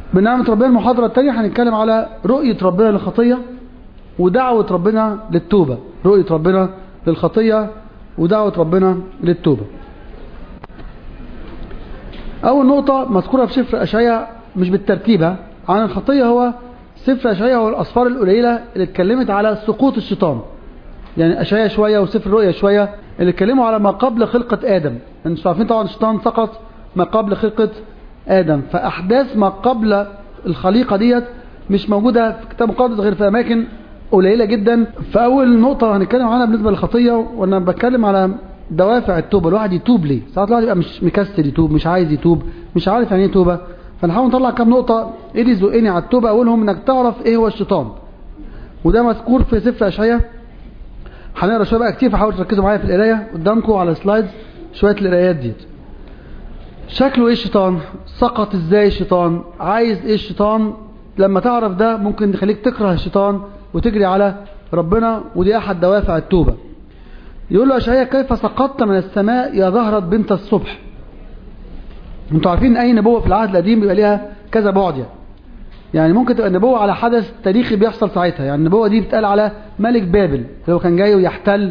بنعمة ربنا المحاضرة التانية هنتكلم على رؤية ربنا للخطية ودعوة ربنا للتوبة. رؤية ربنا للخطية ودعوة ربنا للتوبة. أول نقطة مذكورة في سفر أشعياء مش بالترتيب عن الخطية، هو سفر أشعياء هو الأسفار القليلة اللي اتكلمت على سقوط الشيطان. يعني أشعياء شوية وسفر الرؤيا شوية اللي اتكلموا على ما قبل خلقة آدم. انتوا عارفين طبعا الشيطان سقط ما قبل خلقة آدم، فأحداث ما قبل الخليقة ديت مش موجودة في كتاب مقدس غير في أماكن قليلة جدا. فأول نقطة هنتكلم عنها بالنسبة للخطية، وأنا بتكلم على دوافع التوبة. الواحد يتوب ليه؟ ساعات الواحد يبقى مش مكسل يتوب، مش عايز يتوب، مش عارف يعني ايه توبة. فنحاول نطلع كام نقطة ايه اللي يزقني على التوبة. أولهم انك تعرف ايه هو الشيطان، وده مذكور في سفر أشعياء. هنقرا شويه بقى كتير، فحاولوا تركزوا معايا في القرايه قدامكم على السلايدز شويه القرايات ديت. شكله ايه الشيطان؟ سقط ازاي الشيطان؟ عايز ايه الشيطان؟ لما تعرف ده ممكن يخليك تكره الشيطان وتجري على ربنا، ودي احد دوافع التوبه. يقول له أشعياء: كيف سقطت من السماء يا زهرة بنت الصبح. انتوا عارفين اي نبوة في العهد القديم بيبقى ليها كذا بعد. يعني ممكن تبقى النبوة على حدث تاريخي بيحصل ساعتها. يعني النبوة دي بتقال على ملك بابل اللي هو كان جاي ويحتل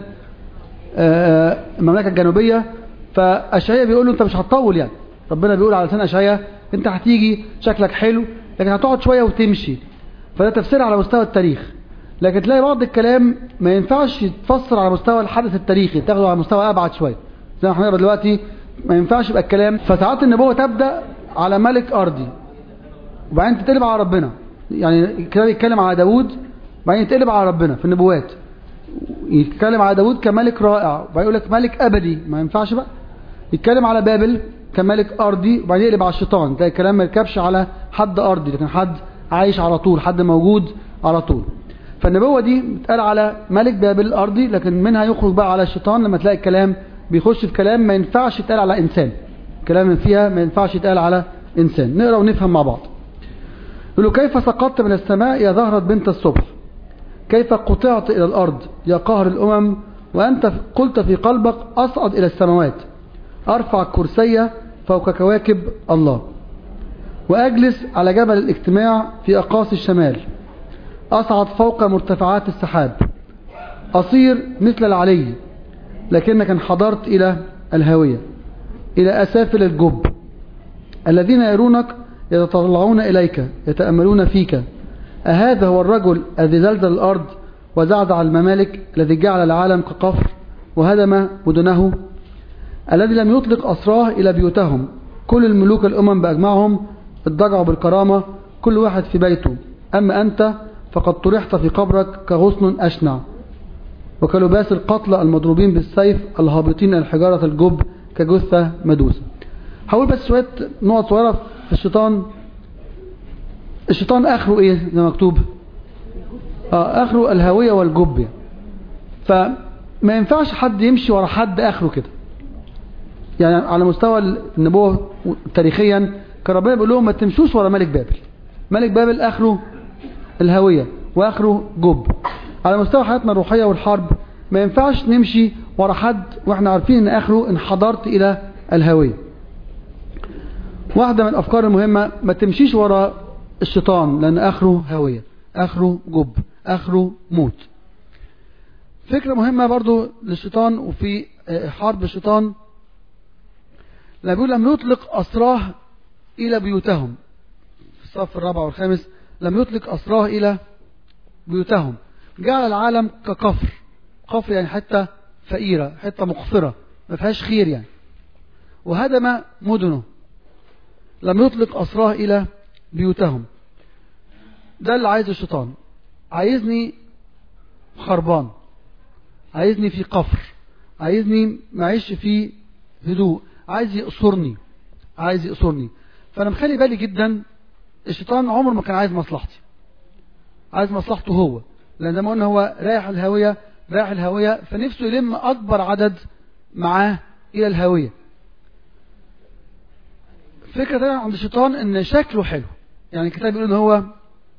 المملكة الجنوبية. فأشعياء بيقول له انت مش هتطول. يعني ربنا بيقول على لسان أشعياء انت هتيجي شكلك حلو لكن هتقعد شوية وتمشي. فده تفسير على مستوى التاريخ، لكن تلاقي بعض الكلام ما ينفعش يتفسر على مستوى الحدث التاريخي، تاخده على مستوى أبعد شوية زي ما احنا هنقرا دلوقتي. ما ينفعش يبقى الكلام. فساعات النبوة تبدأ على ملك أرضي وبعدين تتقلب على ربنا. يعني الكتاب يتكلم على داود وبعدين يتقلب على ربنا في النبوات. يتكلم على داود كملك رائع وبعدين يقول لك ملك أبدي، ما ينفعش بقى. يتكلم على بابل كملك أرضي وبعدين يقلب على الشيطان. ده الكلام ما يركبش على حد أرضي لكن حد عايش على طول، حد موجود على طول. فالنبوة دي بتقال على ملك بابل الأرضي، لكن منها يخرج بقى على الشيطان لما تلاقي الكلام بيخش في كلام ما ينفعش يتقال على إنسان. كلام فيها ما ينفعش يتقال على إنسان. نقرأ ونفهم مع بعض. يقول له: كيف سقطت من السماء يا زهرة بنت الصبح، كيف قطعت إلى الأرض يا قهر الأمم، وأنت قلت في قلبك أصعد إلى السماوات، أرفع كرسي فوق كواكب الله، وأجلس على جبل الاجتماع في أقاصي الشمال، أصعد فوق مرتفعات السحاب، أصير مثل العلي، لكنك انحدرت إلى الهاوية، إلى أسافل الجب. الذين يرونك يتطلعون إليك يتأملون فيك. أهذا هو الرجل الذي زلزل الأرض وزعزع الممالك، الذي جعل العالم كقفر وهدم مدنه، الذي لم يطلق أسراه إلى بيوتهم. كل الملوك الأمم بأجمعهم اضطجعوا بالكرامة، كل واحد في بيته. أما أنت فقد طرحت في قبرك كغصن أشنع، وكلباس القتلى المضروبين بالسيف الهابطين إلى حجارة الجب كجثة مدوسة. هقول بس شوية نقط صغيرة في الشيطان. الشيطان آخره إيه زي ما مكتوب؟ آخره الهاوية والجب. فما ينفعش حد يمشي ورا حد آخره كده. يعني على مستوى النبوة تاريخيا كان ربنا بيقول لهم ما تمشوش ورا ملك بابل. ملك بابل آخره الهاوية وآخره جب. على مستوى حياتنا الروحية والحرب ما ينفعش نمشي ورا حد واحنا عارفين ان آخره انحدرت إلى الهاوية. واحدة من الأفكار المهمة: ما تمشيش ورا الشيطان لأن آخره هاوية، آخره جب، آخره موت. فكرة مهمة برضو للشيطان وفي حرب الشيطان، لما بيقول لم يطلق أسراه إلى بيوتهم في الصف الرابع والخامس. لم يطلق أسراه إلى بيوتهم، جعل العالم كقفر. قفر يعني حتة فقيرة، حتة مقفرة ما فيهاش خير يعني. وهدم مدنه. لم يطلق أسراه إلى بيوتهم. ده اللي عايز الشيطان. عايزني خربان، عايزني في قفر، عايزني معيش في هدوء، عايز يقصرني، عايز يقصرني. فأنا مخلي بالي جدا. الشيطان عمره ما كان عايز مصلحتي، عايز مصلحته هو، لأن زي ما قلنا هو رايح الهاوية، رايح الهاوية، فنفسه يلم أكبر عدد معاه إلى الهاوية. فكرة تانية عند الشيطان إن شكله حلو. يعني الكتاب بيقول إن هو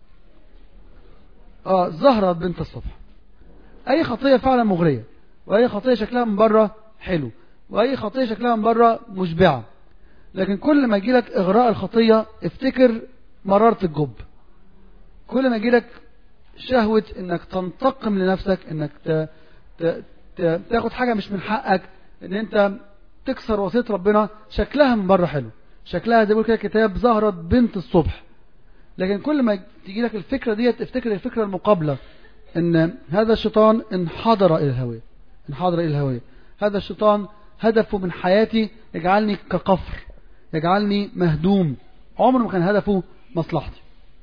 زهرة بنت الصبح. أي خطية فعلا مغرية، وأي خطية شكلها من بره حلو، وأي خطية شكلها من بره مشبعة. لكن كل ما يجيلك إغراء الخطية افتكر مررت الجب. كل ما يجيلك شهوة انك تنتقم لنفسك، انك تاخد حاجة مش من حقك، ان انت تكسر وصية ربنا، شكلها من بره حلو، شكلها زي ما بيقول كده كتاب زهرة بنت الصبح. لكن كل ما تيجي لك الفكرة دي تفتكر الفكرة المقابلة، ان هذا الشيطان انحدر الى الهوية، انحدر الى الهوية. هذا الشيطان هدفه من حياتي يجعلني كقفر، يجعلني مهدوم، عمره ما كان هدفه مصلحتي.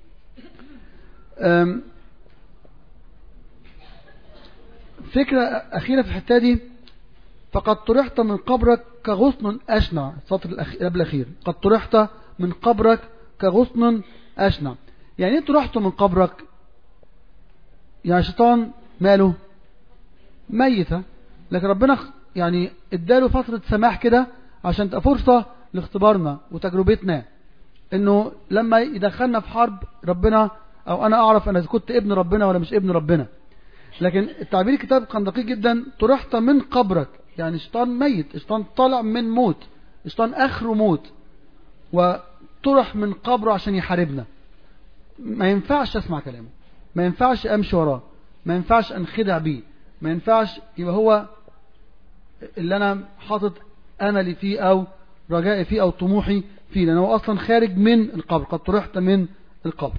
فكرة أخيرة في الحتة دي، فقد طرحت من قبرك كغصن أشنع. السطر قبل الأخير، قد طرحت من قبرك كغصن أشنع. يعني ايه طرحت من قبرك؟ يعني شيطان ماله ميتة، لكن ربنا يعني اداله فترة سماح كده عشان تبقى فرصة لاختبارنا وتجربتنا، انه لما يدخلنا في حرب ربنا، او انا اعرف انا كنت ابن ربنا ولا مش ابن ربنا. لكن التعبير الكتاب كان دقيق جدا، طرحت من قبرك، يعني شيطان ميت، شيطان طالع من موت، شيطان اخره موت، وطرح من قبره عشان يحاربنا. ما ينفعش اسمع كلامه، ما ينفعش امشي وراه، ما ينفعش انخدع بيه، ما ينفعش يبقى هو اللي انا حاطط املي فيه او رجائي فيه او طموحي فيه، لانه هو اصلا خارج من القبر. قد طرحت من القبر.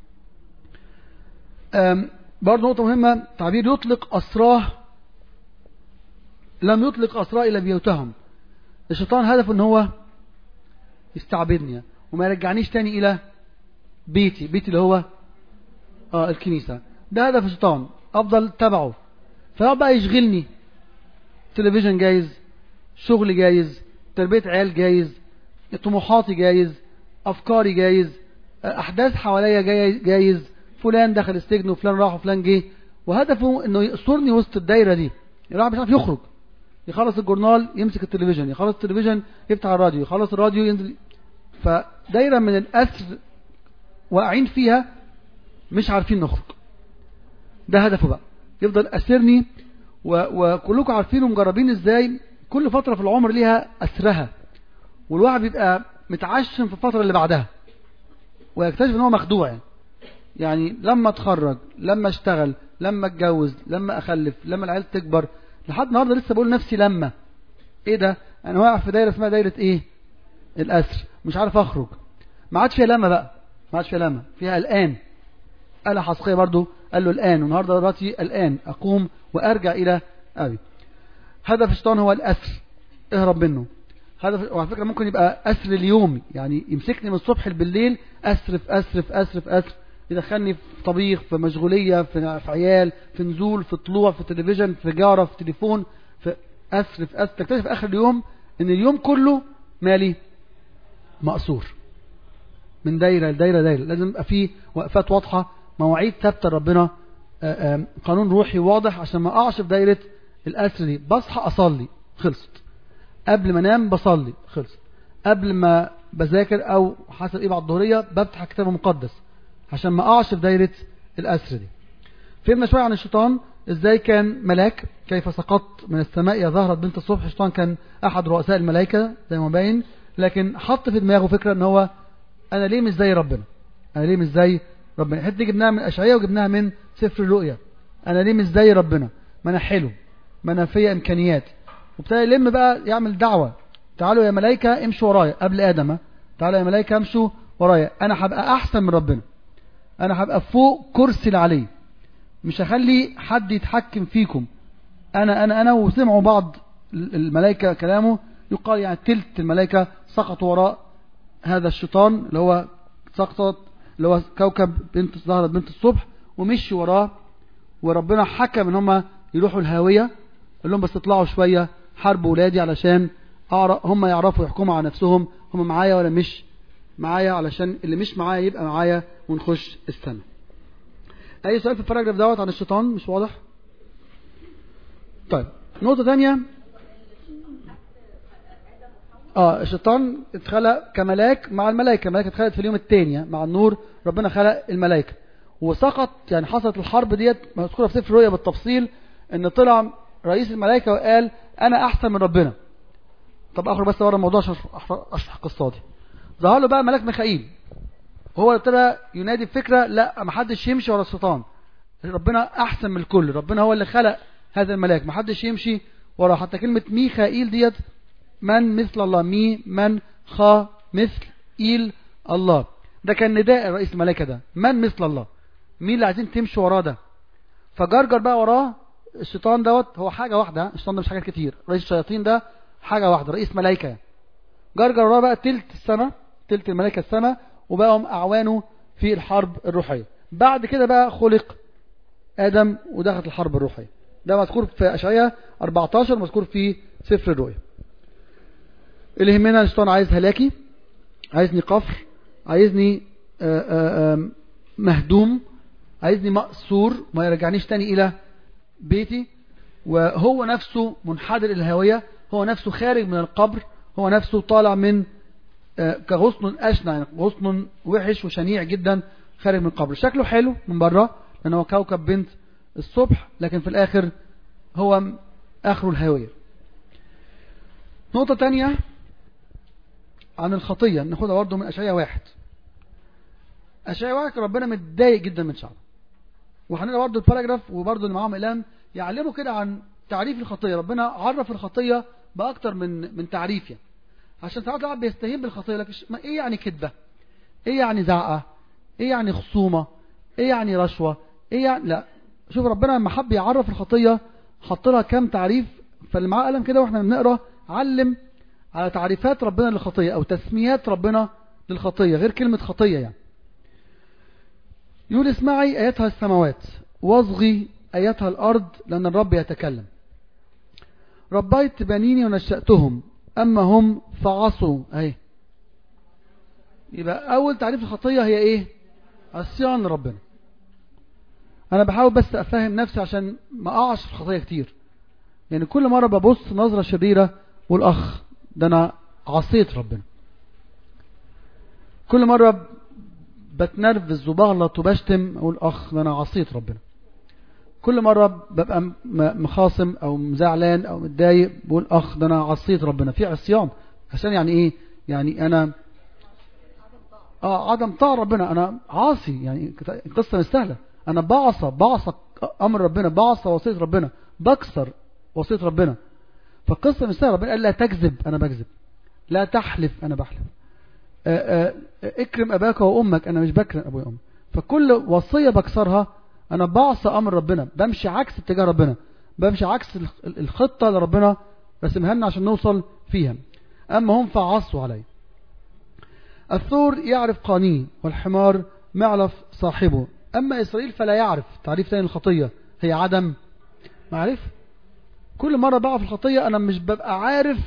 برضه نقطة مهمة، تعبير يطلق أسراه، لم يطلق أسراه إلى بيوتهم. الشيطان هدفه ان هو يستعبدني وما يرجعنيش تاني إلى بيتي اللي هو الكنيسة. ده هدف الشيطان، أفضل تبعه، فيقعد بقى يشغلني. تلفزيون جايز، شغل جايز، تربية عيال جايز، طموحاتي جايز، أفكاري جايز، أحداث حواليا جايز، فلان دخل السجن وفلان راح وفلان جه، وهدفه انه يقصرني وسط الدايرة دي. الواحد مش عارف يخرج، يخلص الجورنال يمسك التلفزيون، يخلص التلفزيون يفتح الراديو، يخلص الراديو ينزل. فدايرة من الأسر واقعين فيها مش عارفين نخرج. ده هدفه بقى، يفضل أسرني. وكلكم عارفين ومجربين ازاي كل فترة في العمر ليها أسرها، والواحد بيبقى متعشم في الفترة اللي بعدها ويكتشف ان هو مخدوع. يعني لما اتخرج، لما اشتغل، لما اتجوز، لما اخلف، لما العيال تكبر، لحد النهارده لسه بقول نفسي لما ايه ده، انا واقع في دايره اسمها دايره ايه؟ الاسر، مش عارف اخرج. ما عادش فيها لما بقى، ما عادش فيها لما، فيها الان. آلة حسقية برضو قال له الان، والنهارده دلوقتي الان اقوم وارجع الى ابي. هدف الشيطان هو الاسر، اهرب منه. هدف، وعلى فكره ممكن يبقى اسر اليوم، يعني يمسكني من الصبح بالليل، اسر في اسر في اسر في اسر، يدخلني في طبيخ، في مشغولية، في عيال، في نزول، في طلوع، في تلفزيون، في جارة، في تليفون، في أسر في أسر. تكتشف في آخر اليوم إن اليوم كله مالي مقصور من دايرة لدايرة دايرة. لازم يبقى فيه وقفات واضحة، مواعيد ثابتة ربنا، قانون روحي واضح عشان ما أقعش في دايرة الأسر دي. بصحى أصلي، خلصت. قبل ما انام بصلي، خلصت. قبل ما بذاكر أو حسب إيه بعد الظهرية بفتح كتاب مقدس عشان ما اقعش في دايرة الأسر دي. فهمنا شوية عن الشيطان، ازاي كان ملاك، كيف سقط من السماء يا زهرة بنت الصبح. الشيطان كان احد رؤساء الملائكة زي ما باين، لكن حط في دماغه فكرة ان هو انا ليه مش زي ربنا، انا ليه مش زي ربنا. الحته دي جبناها من اشعياء وجبناها من سفر الرؤيا. انا ليه مش زي ربنا، ما انا حلو، ما انا فيا امكانيات. وابتدى يلم بقى يعمل دعوة، تعالوا يا ملائكة امشوا ورايا قبل ادم، تعالوا يا ملائكة امشوا ورايا، انا هبقى احسن من ربنا، انا هبقى فوق كرسي العلي، مش هخلي حد يتحكم فيكم. انا وسمعوا بعض الملائكة كلامه، يقال يعني تلت الملائكة سقطوا وراء هذا الشيطان اللي هو سقطت، اللي هو كوكب بنت زهرة بنت الصبح، ومشي وراه. وربنا حكم ان هم يروحوا الهاوية، قال لهم بس اطلعوا شوية حاربوا ولادي علشان هم يعرفوا يحكموا على نفسهم، هم معايا ولا مش معايا، علشان اللي مش معايا يبقى معايا ونخش السنة. اي سؤال في الباراجراف دوت عن الشيطان مش واضح؟ طيب نقطة تانية، الشيطان اتخلق كملاك مع الملائكة. الملائكة اتخلقت في اليوم الثاني مع النور، ربنا خلق الملائكة وسقط. يعني حصلت الحرب ديت مذكورة في سفر الرؤيا بالتفصيل، ان طلع رئيس الملائكة وقال انا احسن من ربنا. طب اخرج بس ورا الموضوع عشان اشرح القصة دي. ظهر له بقى ملاك ميخائيل هو ابتدى ينادي بفكرة لا ما حدش يمشي ورا الشيطان، ربنا احسن من الكل، ربنا هو اللي خلق هذا الملاك، ما حدش يمشي ورا. حتى كلمة ميخائيل ديت من مثل الله، من خا مثل إيل الله، ده كان نداء رئيس الملائكة ده، من مثل الله، مين اللي عايزين تمشي وراه ده. فجرجر بقى وراه الشيطان دوت، هو حاجة واحدة، الشيطان ده مش حاجات كتير، رئيس الشياطين ده حاجة واحدة، رئيس ملائكة. جرجر وراه بقى تلت السماء، تلت الملائكة السماء، وبقوا أعوانه في الحرب الروحية. بعد كده بقى خلق آدم ودخلت الحرب الروحية. ده مذكور في أشعياء 14، مذكور في سفر الرؤيا. اللي يهمنا الشيطان عايز هلاكي، عايزني قفر، عايزني مهدوم، عايزني مأسور، ما يرجعنيش تاني إلى بيتي، وهو نفسه منحدر إلى الهوية، هو نفسه خارج من القبر، هو نفسه طالع من كغصن أشنع، يعني غصن وحش وشنيع جدا خارج من القبر. شكله حلو من بره لأنه كوكب بنت الصبح، لكن في الآخر هو آخره الهوية. نقطة تانية عن الخطية ناخدها برضه من أشعياء 1. أشعياء 1 ربنا متضايق جدا من شعبه، وهنقرا برضه الباراجراف وبرضه اللي معاهم إعلان يعلموا كده عن تعريف الخطية. ربنا عرف الخطية بأكتر من تعريف، يعني عشان ساعات الواحد بيستهين بالخطية، لكن إيه يعني كذبة؟ إيه يعني زعقة؟ إيه يعني خصومة؟ إيه يعني رشوة؟ إيه يعني لا. شوف ربنا لما حب يعرف الخطية حط لها كام تعريف، فاللي معاه قلم كده واحنا بنقرا علم على تعريفات ربنا للخطية أو تسميات ربنا للخطية غير كلمة خطية. يعني يقول اسمعي أيتها السماوات واصغي أيتها الأرض لأن الرب يتكلم. ربيت بنيني ونشأتهم أما هم فعصوا. أهي يبقى أول تعريف الخطية هي إيه؟ عصيان لربنا. أنا بحاول بس أفهم نفسي عشان ما أقعش في الخطية كتير، يعني كل مرة ببص نظرة شريرة والأخ ده أنا عصيت ربنا، كل مرة بتنرفز وبغلط وبشتم أقول أخ ده أنا عصيت ربنا، كل مرة ببقى مخاصم أو مزعلان أو متضايق بقول أخ ده أنا عصيت ربنا. في عصيان عشان يعني إيه؟ يعني أنا عدم طاعة ربنا، أنا عاصي، يعني القصة مش سهلة، أنا بعصى أمر ربنا، بعصى وصية ربنا، بكسر وصية ربنا. فالقصة مش سهلة. ربنا قال لا تكذب، أنا بكذب، لا تحلف، أنا بحلف، اكرم أباك وأمك، أنا مش بكرم أبوي وأمي. فكل وصية بكسرها أنا بعصى أمر ربنا، بمشي عكس اتجاه ربنا، بمشي عكس الخطة اللي ربنا رسمها لنا عشان نوصل فيها. أما هم فعصوا علي. الثور يعرف قانيه والحمار معلف صاحبه، أما إسرائيل فلا يعرف. تعريف ثاني الخطية هي عدم معرفة. كل مرة بقع في الخطية أنا مش ببقى عارف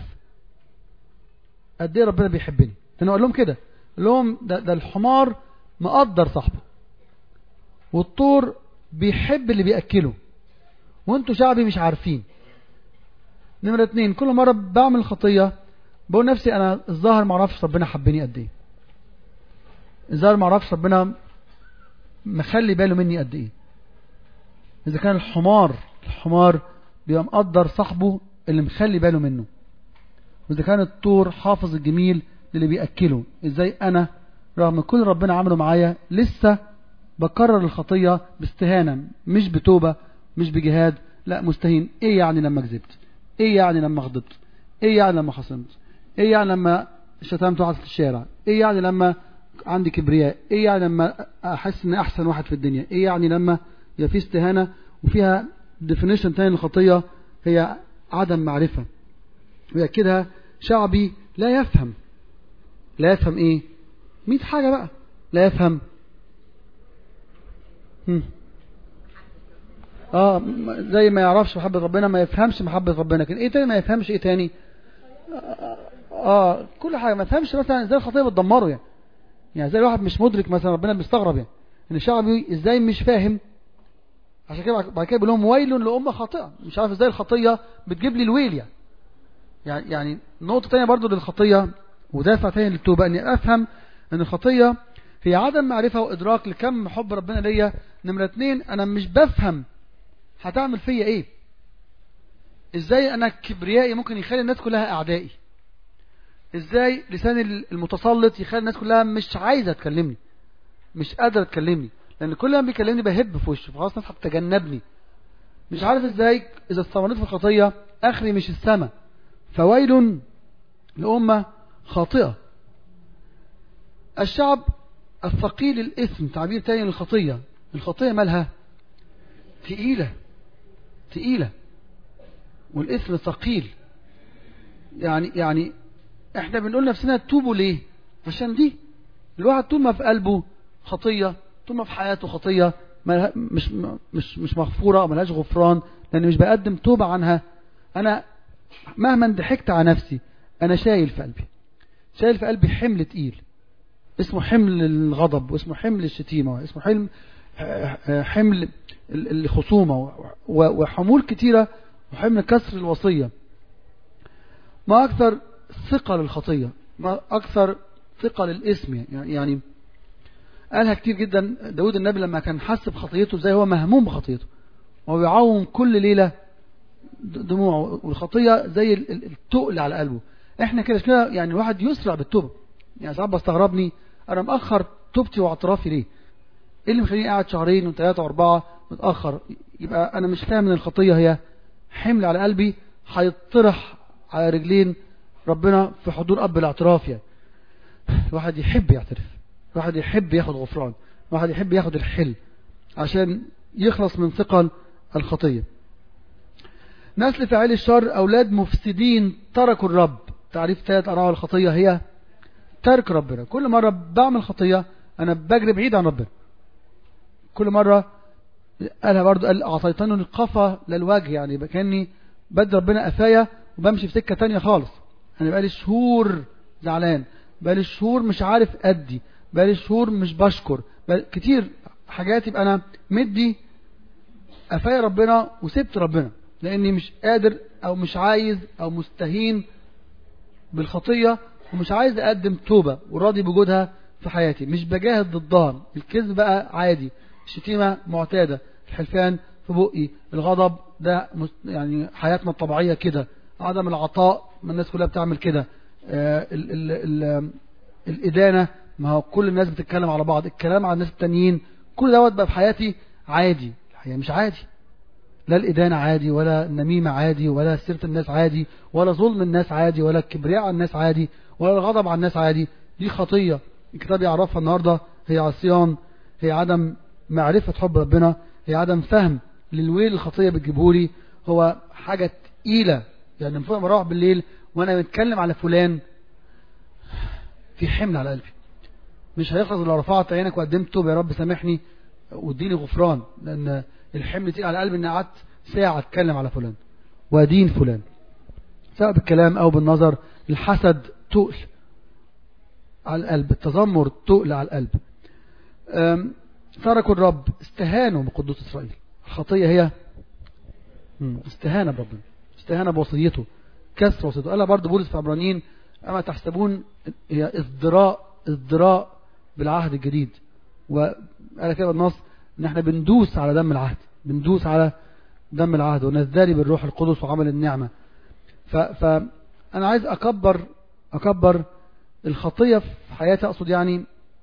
قد ايه ربنا بيحبني. لأنه قال لهم كده، قال لهم ده الحمار مقدر صاحبه، والطور بيحب اللي بيأكله، وانتوا شعبي مش عارفين. نمرة 2، كل مرة بعمل خطية بقول نفسي أنا الظاهر معرفش ربنا حبني قد ايه، الظاهر معرفش ربنا مخلي باله مني قد ايه. إذا كان الحمار بيبقى مقدر صاحبه اللي مخلي باله منه، وإذا كان الطور حافظ الجميل اللي بيأكله، إزاي أنا رغم كل ربنا عمله معايا لسه بكرر الخطية باستهانة، مش بتوبة، مش بجهاد، لا مستهين. إيه يعني لما كذبت؟ إيه يعني لما غضبت؟ إيه يعني لما خصمت؟ إيه يعني لما شتمت واحد في الشارع؟ إيه يعني لما عندي كبرياء؟ إيه يعني لما أحس إن أحسن واحد في الدنيا؟ إيه يعني لما يبقى في استهانة وفيها definition تاني للخطية هي عدم معرفة. ويأكدها شعبي لا يفهم. لا يفهم ايه؟ 100 حاجة بقى لا يفهم. زي ما يعرفش محبة ربنا ما يفهمش محبة ربنا. لكن ايه تاني ما يفهمش؟ ايه تاني؟ كل حاجة ما يفهمش. مثلا ازاي الخطية بتدمره، يعني زي الواحد مش مدرك، مثلا ربنا بيستغرب ان الشعبي ازاي مش فاهم. عشان كده بعد كده بيقول لهم ويل لأمة خاطئة، مش عارف ازاي الخطية بتجيب لي الويل. يعني نقطة تانية برضو للخطية ودافع تاني للتوبة، اني افهم ان الخطية هي عدم معرفة وادراك لكم حب ربنا ليا. نمرة 2، انا مش بفهم هتعمل فيا ايه. ازاي انا كبريائي ممكن يخلي الناس كلها اعدائي؟ ازاي لساني المتسلط يخلي الناس كلها مش عايزة تكلمني؟ مش قادر تكلمني، لان كل ما بيكلمني بهب في وشه، فخلاص الناس هتتجنبني. مش عارف ازاي اذا استمريت في الخطيه اخري مش السماء. فويل لأمة خاطئة. الشعب الثقيل الإثم، تعبير تاني للخطية. الخطية مالها تقيلة، تقيلة، والإثم ثقيل. يعني احنا بنقول نفسنا توبوا ليه؟ عشان دي الواحد طول ما في قلبه خطية، طول ما في حياته خطية مش مغفورة، ملهاش غفران، لأن مش بقدم توبة عنها. أنا مهما ضحكت على نفسي أنا شايل في قلبي، شايل في قلبي حمل تقيل، اسمه حمل الغضب، واسمه حمل الشتيمة، واسمه حمل الخصومة، وحمول كتيرة، وحمل كسر الوصية. ما أكثر ثقل الخطية، ما أكثر ثقل الاسم. يعني قالها كتير جدا داود النبي لما كان حس بخطيته، زي هو مهموم بخطيته وبيعوم كل ليلة دموعه، والخطية زي التقل على قلبه. احنا كده يعني الواحد يسرع بالتوبة. يعني ساعات بستغربني انا مأخر توبتي واعترافي ليه؟ ايه اللي مخليني قاعد شهرين وثلاثة واربعة متأخر؟ يبقى انا مش فاهم ان الخطية هي حمل على قلبي هيطرح على رجلين ربنا في حضور اب الاعتراف. يعني الواحد يحب يعترف، الواحد يحب ياخد غفران، الواحد يحب ياخد الحل عشان يخلص من ثقل الخطية. نسل فاعلي الشر أولاد مفسدين تركوا الرب. تعريف ثلاث أنواع الخطية هي ترك ربنا. كل مرة بعمل خطية أنا بجري بعيد عن ربنا. كل مرة قالها برضو، قال أعطيتني القفا للوجه، يعني كأني بدي ربنا قفايا وبمشي في سكة تانية خالص. أنا بقالي شهور زعلان، بقالي شهور مش عارف أدي، بقالي شهور مش بشكر، كتير حاجات يبقى أنا مدي قفايا ربنا وسبت ربنا، لأني مش قادر أو مش عايز أو مستهين بالخطية، ومش عايز أقدم توبة وراضي بوجودها في حياتي، مش بجاهد ضدها. الكذب بقى عادي، الشتيمة معتادة، الحلفان في بقي، الغضب ده يعني حياتنا الطبيعية كده، عدم العطاء ما الناس كلها بتعمل كده، الإدانة، ما هو كل الناس بتتكلم على بعض، الكلام على الناس التانيين، كل دوت بقى في حياتي عادي. الحقيقة مش عادي، لا الإدانة عادي، ولا النميمة عادي، ولا سيرة الناس عادي، ولا ظلم الناس عادي، ولا الكبرياء على الناس عادي، ولا الغضب على الناس عادي. دي خطية الكتاب يعرفها النهاردة، هي عصيان، هي عدم معرفة حب ربنا، هي عدم فهم للويل الخطية بتجيبهولي. هو حاجة تقيلة، يعني لما بروح بالليل وانا بتكلم على فلان في حمل على قلبي، مش هيخلص لو رفعت عينك وقدمت توبة يا رب سامحني واديني غفران، لان الحمل تقيل على قلبي ان قعدت ساعة اتكلم على فلان وادين فلان، سواء بالكلام او بالنظر. الحسد تقل على القلب، التذمر تقل على القلب. تركوا الرب، استهانوا بقدوس إسرائيل. الخطية هي استهانة بربنا، استهانة بوصيته، كسر وصيته. قالها برضه بولس في عبرانيين، أما تحسبون هي ازدراء بالعهد الجديد. وقال كده النص ان احنا بندوس على دم العهد، بندوس على دم العهد ونزدري بالروح القدس وعمل النعمة. فأنا عايز أكبر الخطية في حياتي، أقصد يعني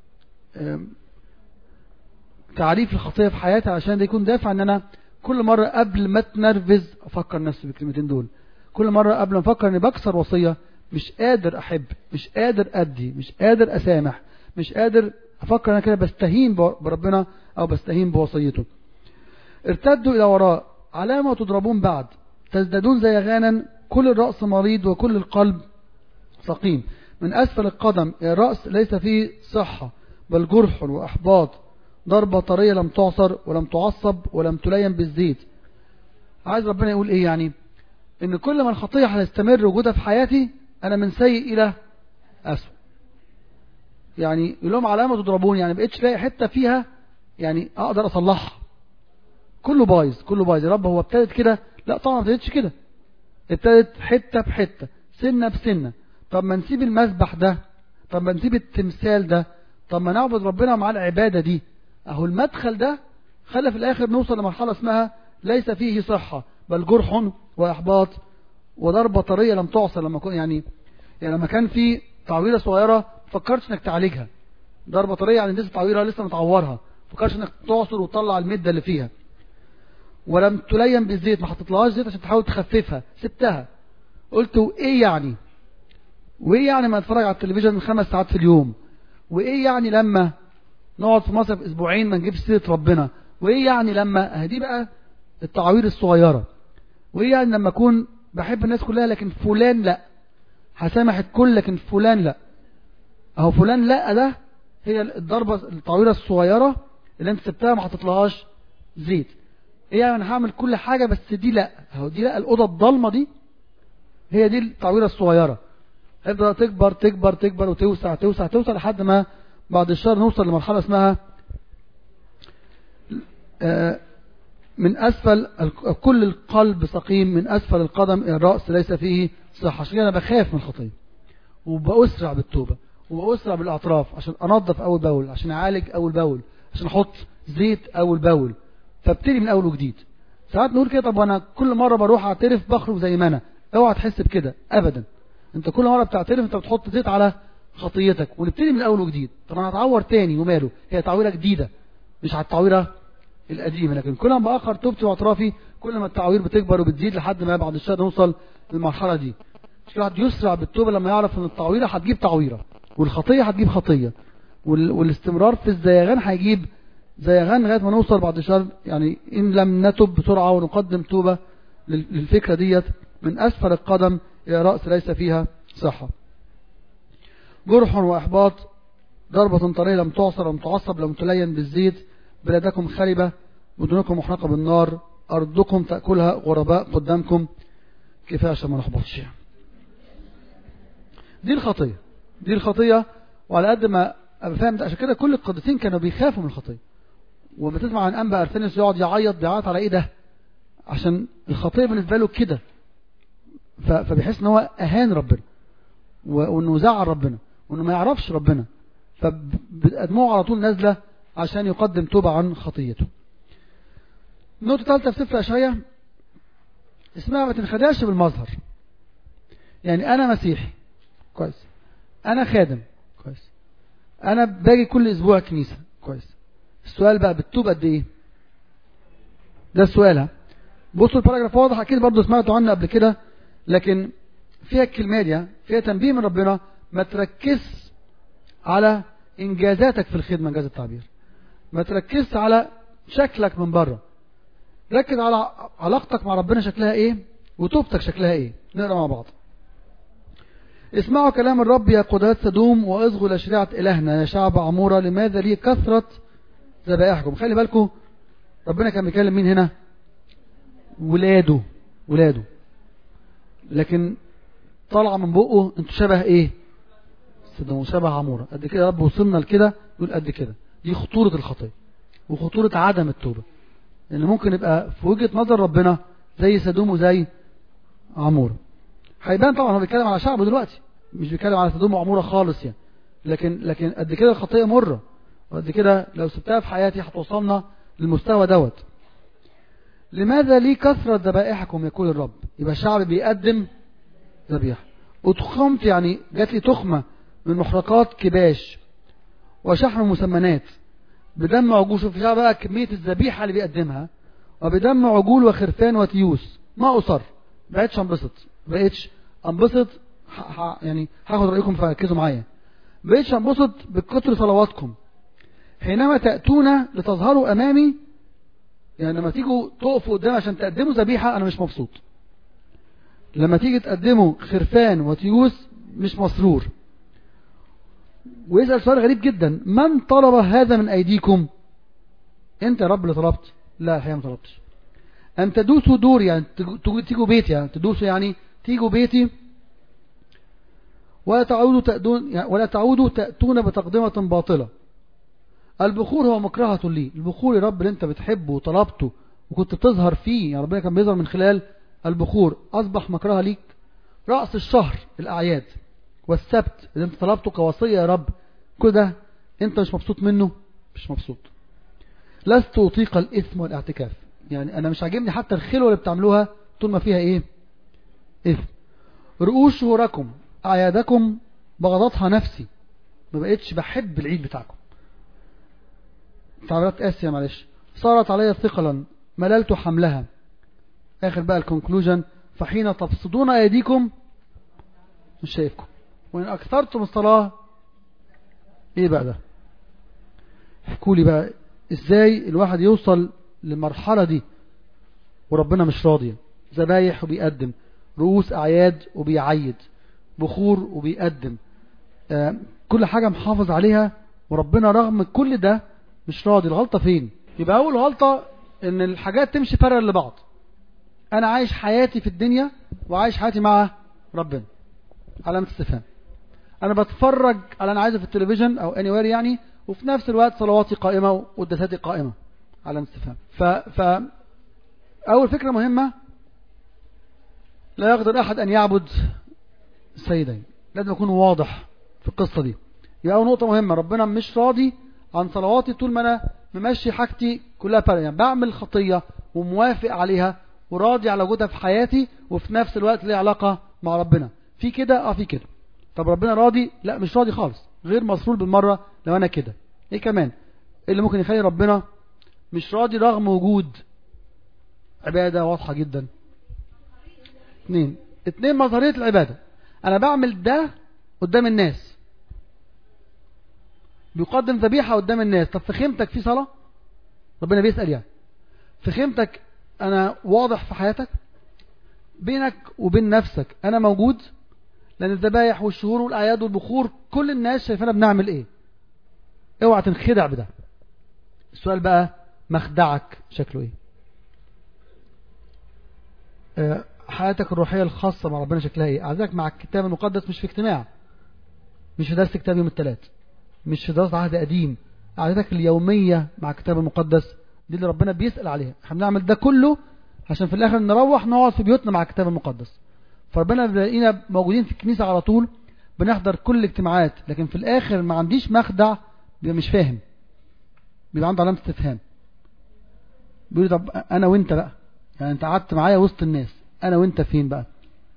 تعريف الخطية في حياتي، عشان ده يكون دافع ان انا كل مرة قبل ما اتنرفز افكر نفسي بالكلمتين دول. كل مرة قبل ما افكر اني بكسر وصية، مش قادر احب، مش قادر ادي، مش قادر اسامح، مش قادر افكر انا كده بستهين بربنا او بستهين بوصيته. ارتدوا الى وراء، علامة تضربون بعد، تزدادون زي غانا، كل الرأس مريض وكل القلب سقيم. من اسفل القدم الى الرأس ليس فيه صحة، بل جرح واحباط، ضربة طرية لم تعصر ولم تعصب ولم تلين بالزيت. عايز ربنا يقول ايه؟ يعني ان كل ما الخطية هتستمر وجودها في حياتي انا من سيء الى اسوء. يعني يقول لهم علامة تضربون، يعني بقيتش لاقي حتة فيها يعني اقدر اصلحها، كله بايظ كله بايظ. يا رب هو ابتدت كده؟ لا طبعا ما ابتدتش كده، ابتدت حتة بحتة، سنة بسنة. طب ما نسيب المسبح ده، طب ما نسيب التمثال ده، طب ما نعبد ربنا مع العبادة دي. اهو المدخل ده خلى في الاخر نوصل لمرحلة اسمها ليس فيه صحة، بل جرح واحباط وضربة طرية لم تعصر. لما كان يعني لما كان في تعويرة صغيرة فكرتش انك تعالجها، ضربة طرية يعني لسه تعويرها لسه متعورها، فكرش انك تعصر وتطلع المدة اللي فيها. ولم تلين بالزيت، ما حطيتلهاش زيت عشان تحاول تخففها، سبتها. قلت وايه يعني؟ وايه يعني ما اتفرج على التلفزيون 5 ساعات في اليوم؟ وايه يعني لما نقعد في مصر في اسبوعين ما نجيبش سيرة ربنا؟ وايه يعني لما دي بقى التعوير الصغيرة؟ وايه يعني لما اكون بحب الناس كلها لكن فلان لا، هسامح الكل لكن فلان لا؟ اهو فلان لا ده هي الضربة التعويرة الصغيرة اللي انت سبتها ما حطيتلهاش زيت. ايه يعني انا هعمل كل حاجة بس دي لا، اهو دي لا، الأوضة الضلمة دي هي دي التعويرة الصغيرة. تبدأ تكبر تكبر تكبر وتوسع توسع توسع لحد ما بعد الشهر نوصل لمرحلة اسمها من أسفل كل القلب سقيم، من أسفل القدم إلى الرأس ليس فيه صحة. عشان أنا بخاف من الخطية وبأسرع بالتوبة وبأسرع بالأطراف عشان أنظف أول بأول، عشان أعالج أول بأول، عشان أحط زيت أول بأول، فابتدي من أول وجديد. ساعات نقول كده طب وأنا كل مرة بروح أعترف بخرج زي ما أنا. اوعى تحس بكده أبدا. أنت كل مرة بتعترف أنت بتحط زيت على خطيتك ونبتدي من أول وجديد. طب أنا هتعور تاني وماله، هي تعويرة جديدة مش على التعويرة القديمة. لكن كل ما بأخر توبتي واعترافي كل ما التعوير بتكبر وبتزيد لحد ما بعد الشهر نوصل للمرحلة دي. مش واحد يسرع بالتوبة لما يعرف ان التعويرة هتجيب تعويرة والخطية هتجيب خطية والاستمرار في الزيغان هيجيب زيغان لغاية ما نوصل بعد الشهر. يعني إن لم نتب بسرعة ونقدم توبة للفكرة ديت من أسفل القدم إلى رأس ليس فيها صحة. جرح وإحباط، ضربة طرية لم تعصر لم تعصب لم تلين بالزيت، بلادكم خربة، مدنكم محرقة بالنار، أرضكم تأكلها غرباء قدامكم. كفاية عشان ما نحبطش. دي الخطية، دي الخطية. وعلى قد ما فاهم ده عشان كده كل القديسين كانوا بيخافوا من الخطية. وما تسمع عن أنبا أرسنس يقعد يعيط على إيه ده؟ عشان الخطية بالنسبة له كده، فبيحس إن هو أهان ربنا وإنه زعل ربنا وإنه ما يعرفش ربنا، فبدموعه على طول نازلة عشان يقدم توبة عن خطيته. النقطة الثالثة في سفر أشعياء اسمها ما تنخدعش بالمظهر. يعني أنا مسيحي كويس، أنا خادم كويس، أنا باجي كل أسبوع كنيسة كويس. السؤال بقى بالتوبة قد إيه؟ ده السؤال. بصوا الباراجراف واضح أكيد برضو سمعتوا عنه قبل كده، لكن فيها الكلمة دي فيها تنبيه من ربنا. ما تركز على إنجازاتك في الخدمة، إنجاز التعبير. ما تركز على شكلك من بره، ركز على علاقتك مع ربنا شكلها ايه وتوبتك شكلها ايه. نقرأ مع بعض. اسمعوا كلام الرب يا قدرات سدوم واصغوا لشريعة إلهنا يا شعب عمورة، لماذا لي كثرة ذبائحكم. خلي بالكم ربنا كان بيكلم مين هنا؟ ولاده، لكن طالعه من بقه انتوا شبه ايه؟ سدوم وشبه عمورة. قد كده يا رب وصلنا لكده، يقول قد كده. دي خطورة الخطية وخطورة عدم التوبة، لأن ممكن يبقى في وجهة نظر ربنا زي سدوم وزي عمورة. هيبان طبعا هو بيتكلم على شعبه دلوقتي، مش بيتكلم على سدوم وعمورة خالص يعني. لكن قد كده الخطية مرة، وقد كده لو سبتها في حياتي هتوصلنا للمستوى دوت. لماذا لي كثرة ذبائحكم يقول الرب. يبقى الشعب بيقدم ذبيحة. وتخمت يعني جات لي تخمة من محرقات كباش وشحم مسمنات بدم عجول. شوف الشعب بقى كمية الذبيحة اللي بيقدمها، وبدم عجول وخرفان وتيوس. ما أصر، بقيتش انبسط يعني هاخد رأيكم فركزوا معايا. بقيتش انبسط بكتر صلواتكم حينما تأتون لتظهروا أمامي. يعني لما تيجوا تقفوا قدامي عشان تقدموا ذبيحة أنا مش مبسوط. لما تيجي تقدموا خرفان وتيوس مش مسرور. ويسأل سؤال غريب جدا، من طلب هذا من أيديكم؟ أنت يا رب اللي طلبت؟ لا الحقيقة ما طلبتش. أن تدوسوا دور يعني تيجوا بيتي، يعني تدوسوا يعني تيجوا بيتي ولا تعودوا تأتون بتقدمة باطلة. البخور هو مكرهة لي. البخور يا رب اللي أنت بتحبه وطلبته وكنت تظهر فيه، يعني ربنا كان بيظهر من خلال البخور، أصبح مكرهة ليك. رأس الشهر الأعياد والسبت اللي أنت طلبته كوصية يا رب، كل ده أنت مش مبسوط منه، مش مبسوط. لست أطيق الإثم والاعتكاف. يعني أنا مش عاجبني حتى الخلوة اللي بتعملوها طول ما فيها إيه؟ إثم. رؤوس شهوركم أعيادكم بغضتها نفسي. ما بقيتش بحب العيد بتاعكم. تعبيرات آسيا معلش. صارت علي ثقلا مللت حملها. آخر بقى الكونكلوجن. فحين تبسطون أيديكم مش شايفكم وإن أكثرتم الصلاة. إيه بقى ده؟ احكوا لي بقى إزاي الواحد يوصل للمرحلة دي وربنا مش راضي. ذبايح وبيقدم، رؤوس أعياد وبيعيد، بخور وبيقدم، كل حاجة محافظ عليها وربنا رغم كل ده مش راضي. الغلطة فين؟ يبقى أول غلطة إن الحاجات تمشي parallel لبعض. أنا عايش حياتي في الدنيا وعايش حياتي مع ربنا. علامة استفهام. أنا بتفرج على أنا عايزه في التلفزيون أو anywhere يعني، وفي نفس الوقت صلواتي قائمة وقداساتي قائمة. علامة استفهام. أول فكرة مهمة، لا يقدر أحد أن يعبد السيدين. لازم أكون واضح في القصة دي. يبقى أول نقطة مهمة، ربنا مش راضي عن صلواتي طول ما أنا ممشي حاجتي كلها يعني بعمل خطية وموافق عليها وراضي على وجودها في حياتي وفي نفس الوقت ليه علاقة مع ربنا. في كده في كده. طب ربنا راضي؟ لا مش راضي خالص، غير مسؤول بالمرة لو أنا كده. إيه كمان اللي ممكن يخلي ربنا مش راضي رغم وجود عبادة واضحة جدا؟ اتنين مظهرية العبادة. أنا بعمل ده قدام الناس، بيقدم ذبيحة قدام الناس. طب في خيمتك في صلاة؟ ربنا بيسأل يعني. في خيمتك أنا واضح في حياتك؟ بينك وبين نفسك أنا موجود؟ لأن الذبايح والشهور والأعياد والبخور كل الناس شايفانا بنعمل إيه. اوعى تنخدع بده. السؤال بقى، مخدعك شكله إيه؟ حياتك الروحية الخاصة مع ربنا شكلها إيه؟ أعزائك مع الكتاب المقدس مش في اجتماع، مش في درس كتاب يوم الثلاث، مش في دراسة عهد قديم. عادتك اليومية مع الكتاب المقدس دي اللي ربنا بيسأل عليها. احنا بنعمل ده كله عشان في الآخر نروح نقعد في بيوتنا مع الكتاب المقدس. فربنا بيلاقينا موجودين في الكنيسة على طول، بنحضر كل الاجتماعات، لكن في الآخر ما عنديش مخدع، بيبقى مش فاهم، بيبقى عنده علامة استفهام. بيقول طب أنا وأنت بقى، يعني أنت قعدت معايا وسط الناس، أنا وأنت فين بقى؟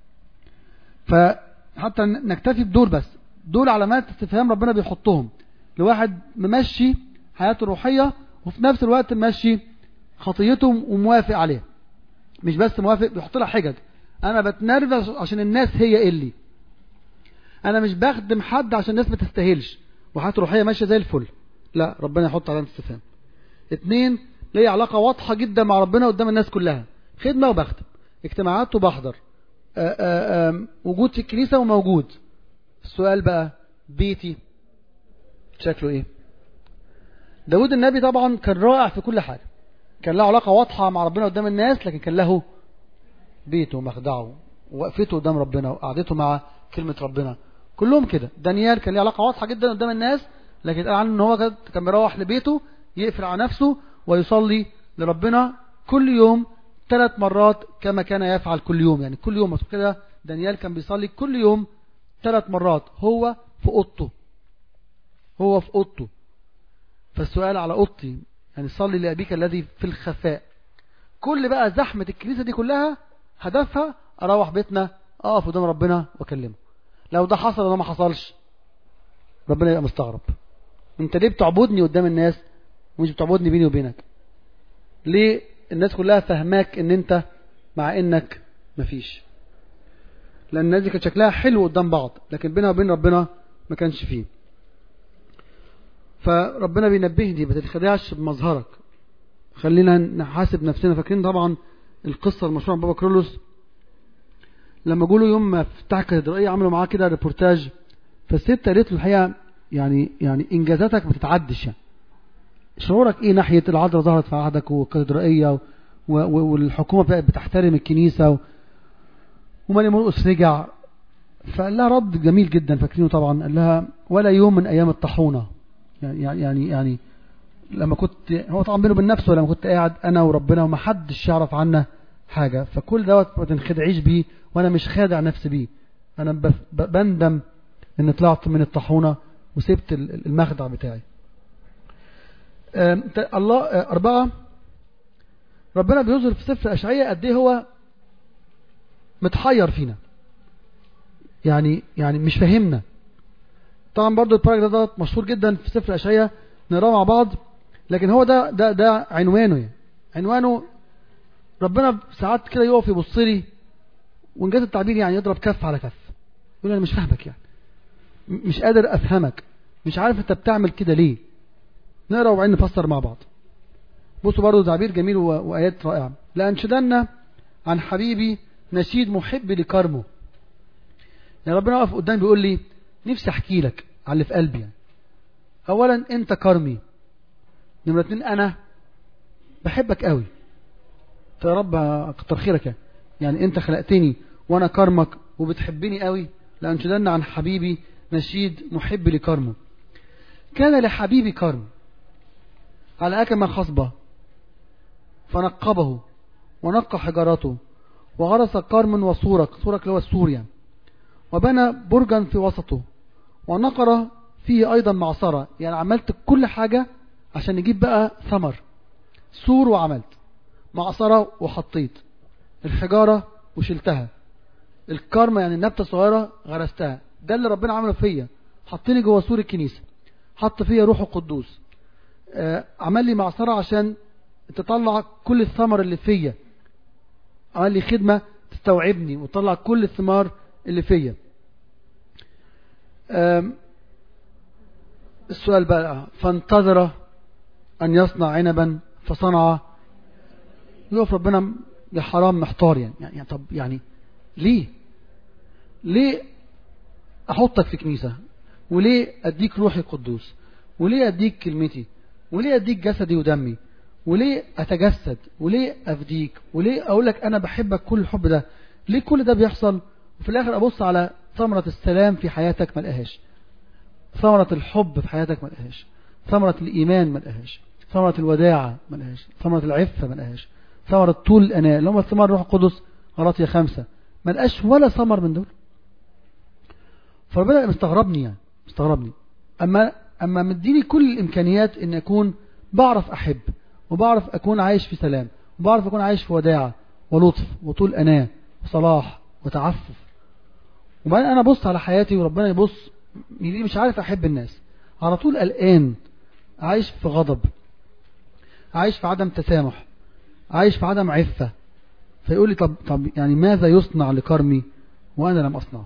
فحتى نكتفي بدول بس، دول علامات استفهام ربنا بيحطهم لواحد ممشي حياته الروحية وفي نفس الوقت ممشي خطيته وموافق عليها. مش بس موافق، بيحط لها حجج. انا بتنرفز عشان الناس هي اللي، انا مش بخدم حد عشان الناس ما تستاهلش وحياته روحية ماشية زي الفل. لا، ربنا يحط علامة استفهام. 2، ليه علاقة واضحة جدا مع ربنا قدام الناس كلها، خدمة وبخدم، اجتماعات وبحضر، وجود في الكنيسة وموجود. السؤال بقى، بيتي شكله ايه؟ داود النبي طبعا كان رائع في كل حاجة، كان له علاقة واضحة مع ربنا قدام الناس، لكن كان له بيته ومخدعه ووقفته قدام ربنا وقعدته مع كلمة ربنا، كلهم كده. دانيال كان له علاقة واضحة جدا قدام الناس، لكن قال عنه ان هو كان بيروح لبيته يقفل على نفسه ويصلي لربنا كل يوم 3 مرات كما كان يفعل كل يوم. يعني كل يوم كده دانيال كان بيصلي كل يوم 3 مرات، هو في اوضته. فالسؤال على اوضتي، يعني صلي لأبيك الذي في الخفاء. كل بقى زحمة الكنيسة دي كلها هدفها اروح بيتنا اقف قدام ربنا واكلمه. لو ده حصل ولا ما حصلش، ربنا يبقى مستغرب. انت ليه بتعبدني قدام الناس ومش بتعبدني بيني وبينك؟ ليه الناس كلها فهماك ان انت مع انك مفيش؟ لان الناس دي كانت شكلها حلو قدام بعض، لكن بينها وبين ربنا ما كانش فيه. فربنا بينبهني ما تتخدعش بمظهرك، خلينا نحاسب نفسنا. فاكرين طبعا القصة المشهورة عن بابا كرولوس لما جوله يوم ما افتتح الكاتدرائية عملوا معاه كده ريبورتاج، فالست قالت له الحقيقة يعني انجازاتك ما تتعدش، يعني شعورك ايه ناحية العذراء ظهرت في عهدك والكاتدرائية والحكومة بقت بتحترم الكنيسة ومالي مرقس رجع. فقال لها رد جميل جدا، فاكرينه طبعا، قال لها ولا يوم من ايام الطاحونة، يعني لما كنت، هو طبعا بينه وبين نفسه، لما كنت قاعد انا وربنا وما حدش يعرف عنا حاجة، فكل دوت ما تنخدعيش بيه، وانا مش خادع نفسي بيه. انا بندم ان طلعت من الطاحونة وسبت المخدع بتاعي. الله 4، ربنا بيظهر في سفر أشعياء قد ايه هو متحير فينا، يعني مش فاهمنا. طبعا برضو الباراجراف ده مشهور جدا في سفر أشعياء، نقراه مع بعض. لكن هو ده عنوانه يعني. عنوانه ربنا ساعات كده يقف يبص لي وإنجاز التعبير يعني يضرب كف على كف، يقول أنا مش فاهمك يعني، مش قادر أفهمك، مش عارف أنت بتعمل كده ليه. نقرأ وبعدين نفسر مع بعض. بصوا برضو تعبير جميل وآيات رائعة. لأنشدن عن حبيبي نشيد محب لكرمه. يعني ربنا واقف قدامي بيقول لي نفسي أحكي لك على اللي في قلبي يعني. أولا أنت كرمي، نمرة 2 أنا بحبك قوي. يا رب كتر خيرك يعني أنت خلقتني وأنا كرمك وبتحبني قوي. لأنشدن عن حبيبي نشيد محب لكرمه. كان لحبيبي كرم على أكمة خصبة فنقبه ونقى حجراته وغرس كرم وصورك، صورك اللي هو السور يعني، وبنى برجا في وسطه ونقر فيه أيضا معصرة. يعني عملت كل حاجة عشان نجيب بقى ثمر. سور وعملت معصرة وحطيت الحجارة وشلتها، الكرم يعني النبتة الصغيرة غرستها. ده اللي ربنا عمله فيا، حطني جوه سور الكنيسة، حط فيا روح القدوس، عمل لي معصرة عشان تطلع كل الثمر اللي فيا، عمل لي خدمة تستوعبني وتطلع كل الثمار اللي فيا. السؤال بقى، فانتظر أن يصنع عنبا فصنع. يقف ربنا يا حرام محتار يعني طب يعني ليه أحطك في كنيسة، وليه أديك روحي القدوس، وليه أديك كلمتي، وليه أديك جسدي ودمي، وليه أتجسد، وليه أفديك، وليه أقول لك أنا بحبك كل الحب ده، ليه كل ده بيحصل؟ وفي الآخر أبص على ثمرة السلام في حياتك ما لقاهاش، ثمرة الحب في حياتك ما لقاهاش، ثمرة الإيمان ما لقاهاش، ثمرة الوداعة ما لقاهاش، ثمرة العفة ما لقاهاش، ثمرة طول الأناة اللي هم ثمار روح القدس غلاطية 5 ما لقاش ولا ثمر من دول. فربنا مستغربني يعني مستغربني. أما مديني كل الإمكانيات إن أكون بعرف أحب، وبعرف أكون عايش في سلام، وبعرف أكون عايش في وداعة ولطف وطول أناة وصلاح وتعفف. وبعدين أنا بص على حياتي وربنا يبص مش عارف أحب الناس، على طول قلقان، عايش في غضب، عايش في عدم تسامح، عايش في عدم عفة. فيقول لي طب يعني ماذا يصنع لكرمي وأنا لم أصنعه؟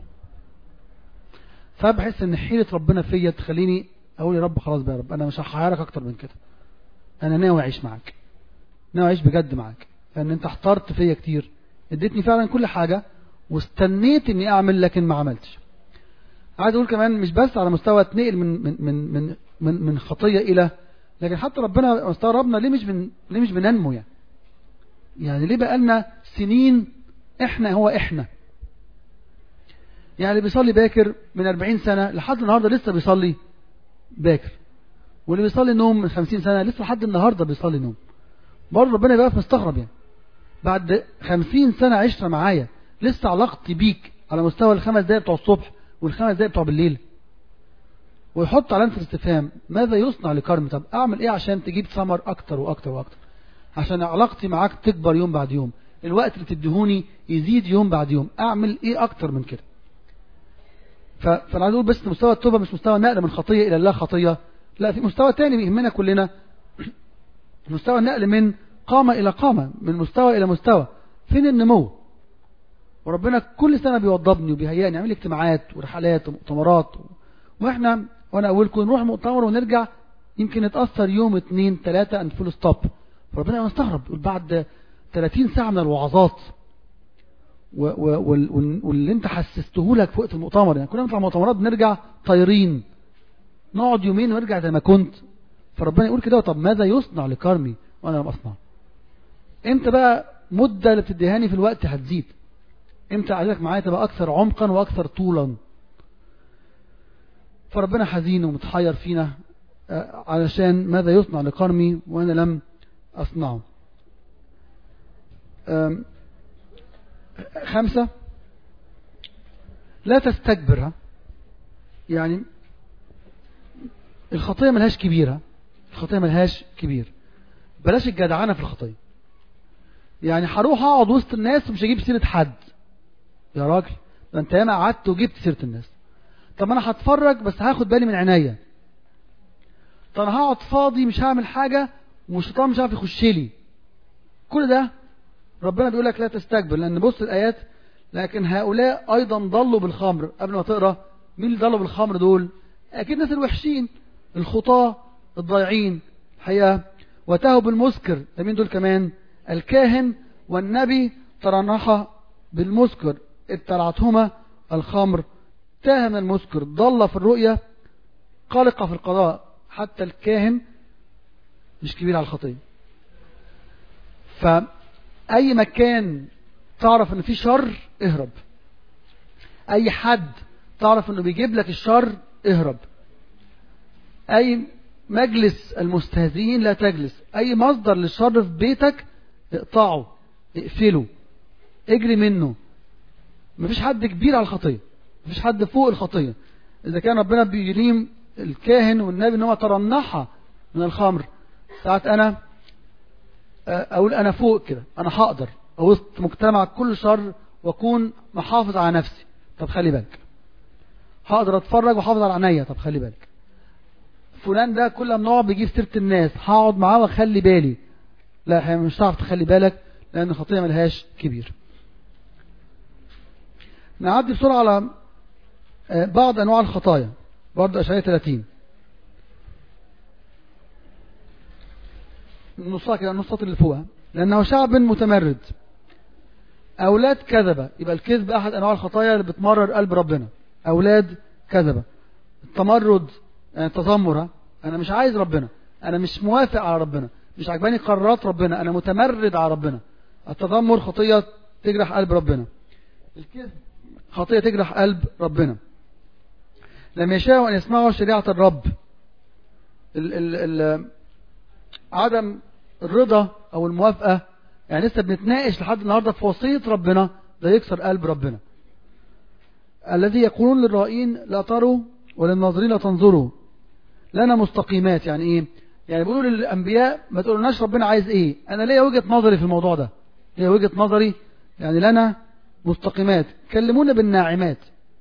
فبحس ان حيلة ربنا فيا تخليني اقول يا رب خلاص بقى يا رب، انا مش هحيرك اكتر من كده، انا ناوي اعيش معاك، ناوي اعيش بجد معاك، لان انت احترت فيا كتير، اديتني فعلا كل حاجة واستنيت اني اعمل لكن ما عملتش. عايز اقول كمان مش بس على مستوى اتنقل من خطية الى، لكن حتى ربنا استغربنا ليه مش بننمو يعني ليه بقى لنا سنين احنا يعني اللي بيصلي باكر من 40 سنة لحد النهاردة لسه بيصلي باكر، واللي بيصلي نوم من 50 سنة لسه لحد النهاردة بيصلي نوم. برضه ربنا يبقى مستغرب يعني بعد 50 سنة عشرة معايا لسه علاقتي بيك على مستوى ال5 دقايق بتوع الصبح وال5 دقايق بتوع بالليل. ويحط علامة الاستفهام ماذا يصنع لكرم؟ طب اعمل ايه عشان تجيب ثمر اكتر واكتر واكتر، عشان علاقتي معاك تكبر يوم بعد يوم، الوقت اللي تديهوني يزيد يوم بعد يوم، اعمل ايه اكتر من كده؟ فانا عايز اقول بس مستوى التوبة مش مستوى نقل من خطية الى لا خطية، لا في مستوى تاني بيهمنا كلنا، مستوى النقل من قامة الى قامة، من مستوى الى مستوى. فين النمو؟ وربنا كل سنة بيوضبني وبيهيئني، يعمل اجتماعات ورحلات ومؤتمرات وانا اولكم نروح مؤتمر ونرجع يمكن نتأثر يوم 2 3 and full stop. فربنا مستغرب يقول بعد 30 ساعة من الوعظات واللي انت حسسته لك فوق المؤتمر، يعني كنا نطلع مؤتمرات بنرجع طايرين، نقعد يومين ونرجع زي ما كنت. فربنا يقول كده طب ماذا يصنع لكرمي وانا لم اصنع؟ امتى بقى مدة اللي بتديهاني في الوقت هتزيد؟ امتى عايزك معايا تبقى اكثر عمقا واكثر طولا؟ فربنا حزين ومتحير فينا علشان ماذا يصنع لكرمي وانا لم اصنعه. 5 لا تستكبر. يعني الخطية ملهاش كبيرة، الخطية ملهاش كبير، بلاش الجدعانة في الخطية. يعني هروح اقعد وسط الناس ومش هجيب سيرة حد. يا راجل ده انت ياما قعدت وجبت سيرة الناس. طب انا هتفرج بس هاخد بالي من عينيا. طب انا هقعد فاضي مش هعمل حاجة والشيطان مش عارف يخش لي. كل ده ربنا بيقول لك لا تستكبر. لان بص الايات، لكن هؤلاء ايضا ضلوا بالخمر. قبل ما تقرا مين اللي ضلوا بالخمر دول؟ اكيد الناس الوحشين الخطاة الضايعين الحقيقة. وتهوا بالمسكر، ده مين دول كمان؟ الكاهن والنبي ترنحا بالمسكر، ابتلعتهما الخمر. تاه من المسكر، ضل في الرؤية، قلق في القضاء. حتى الكاهن مش كبير على الخطية. فأي مكان تعرف ان في شر اهرب. اي حد تعرف انه بيجيب لك الشر اهرب. اي مجلس المستهزئين لا تجلس. اي مصدر للشر في بيتك اقطعه، اقفله، اجري منه. مفيش حد كبير على الخطية، مفيش حد فوق الخطية. اذا كان ربنا بيريم الكاهن والنبي ان هو ترنحها من الخمر، ساعات انا اقول انا فوق كده، انا هقدر وسط مجتمع كل شر واكون محافظ على نفسي. طب خلي بالك، هقدر اتفرج وحافظ على عينيا. طب خلي بالك، فلان ده كل ما نقعد بيجيب سيرة الناس هقعد معاه واخلي بالي. لا، مش هتعرف تخلي بالك لان الخطية ملهاش كبير. نعدي بسرعة على بعض انواع الخطايا. برضه اشعياء 30 نصها كده، النصات اللي فوقها. لانه شعب متمرد، اولاد كذبة. يبقى الكذب احد انواع الخطايا اللي بتمرر قلب ربنا. اولاد كذبة، التمرد يعني تذمر. انا مش عايز ربنا، انا مش موافق على ربنا، مش عجباني قرارات ربنا، انا متمرد على ربنا. التذمر خطية تجرح قلب ربنا. الكذب خطية تجرح قلب ربنا. لم يشاءوا ان يسمعوا شريعة الرب. عدم الرضا او الموافقة، يعني لسه بنتناقش لحد النهاردة في وصية ربنا، ده يكسر قلب ربنا. الذي يقولون للرائين لا تروا وللناظرين لا تنظروا لنا مستقيمات. يعني ايه؟ يعني بيقولوا للانبياء ما تقولوناش ربنا عايز ايه، انا ليا وجهة نظري في الموضوع ده، ليا وجهة نظري. يعني لنا مستقيمات، كلمونا بالناعمات.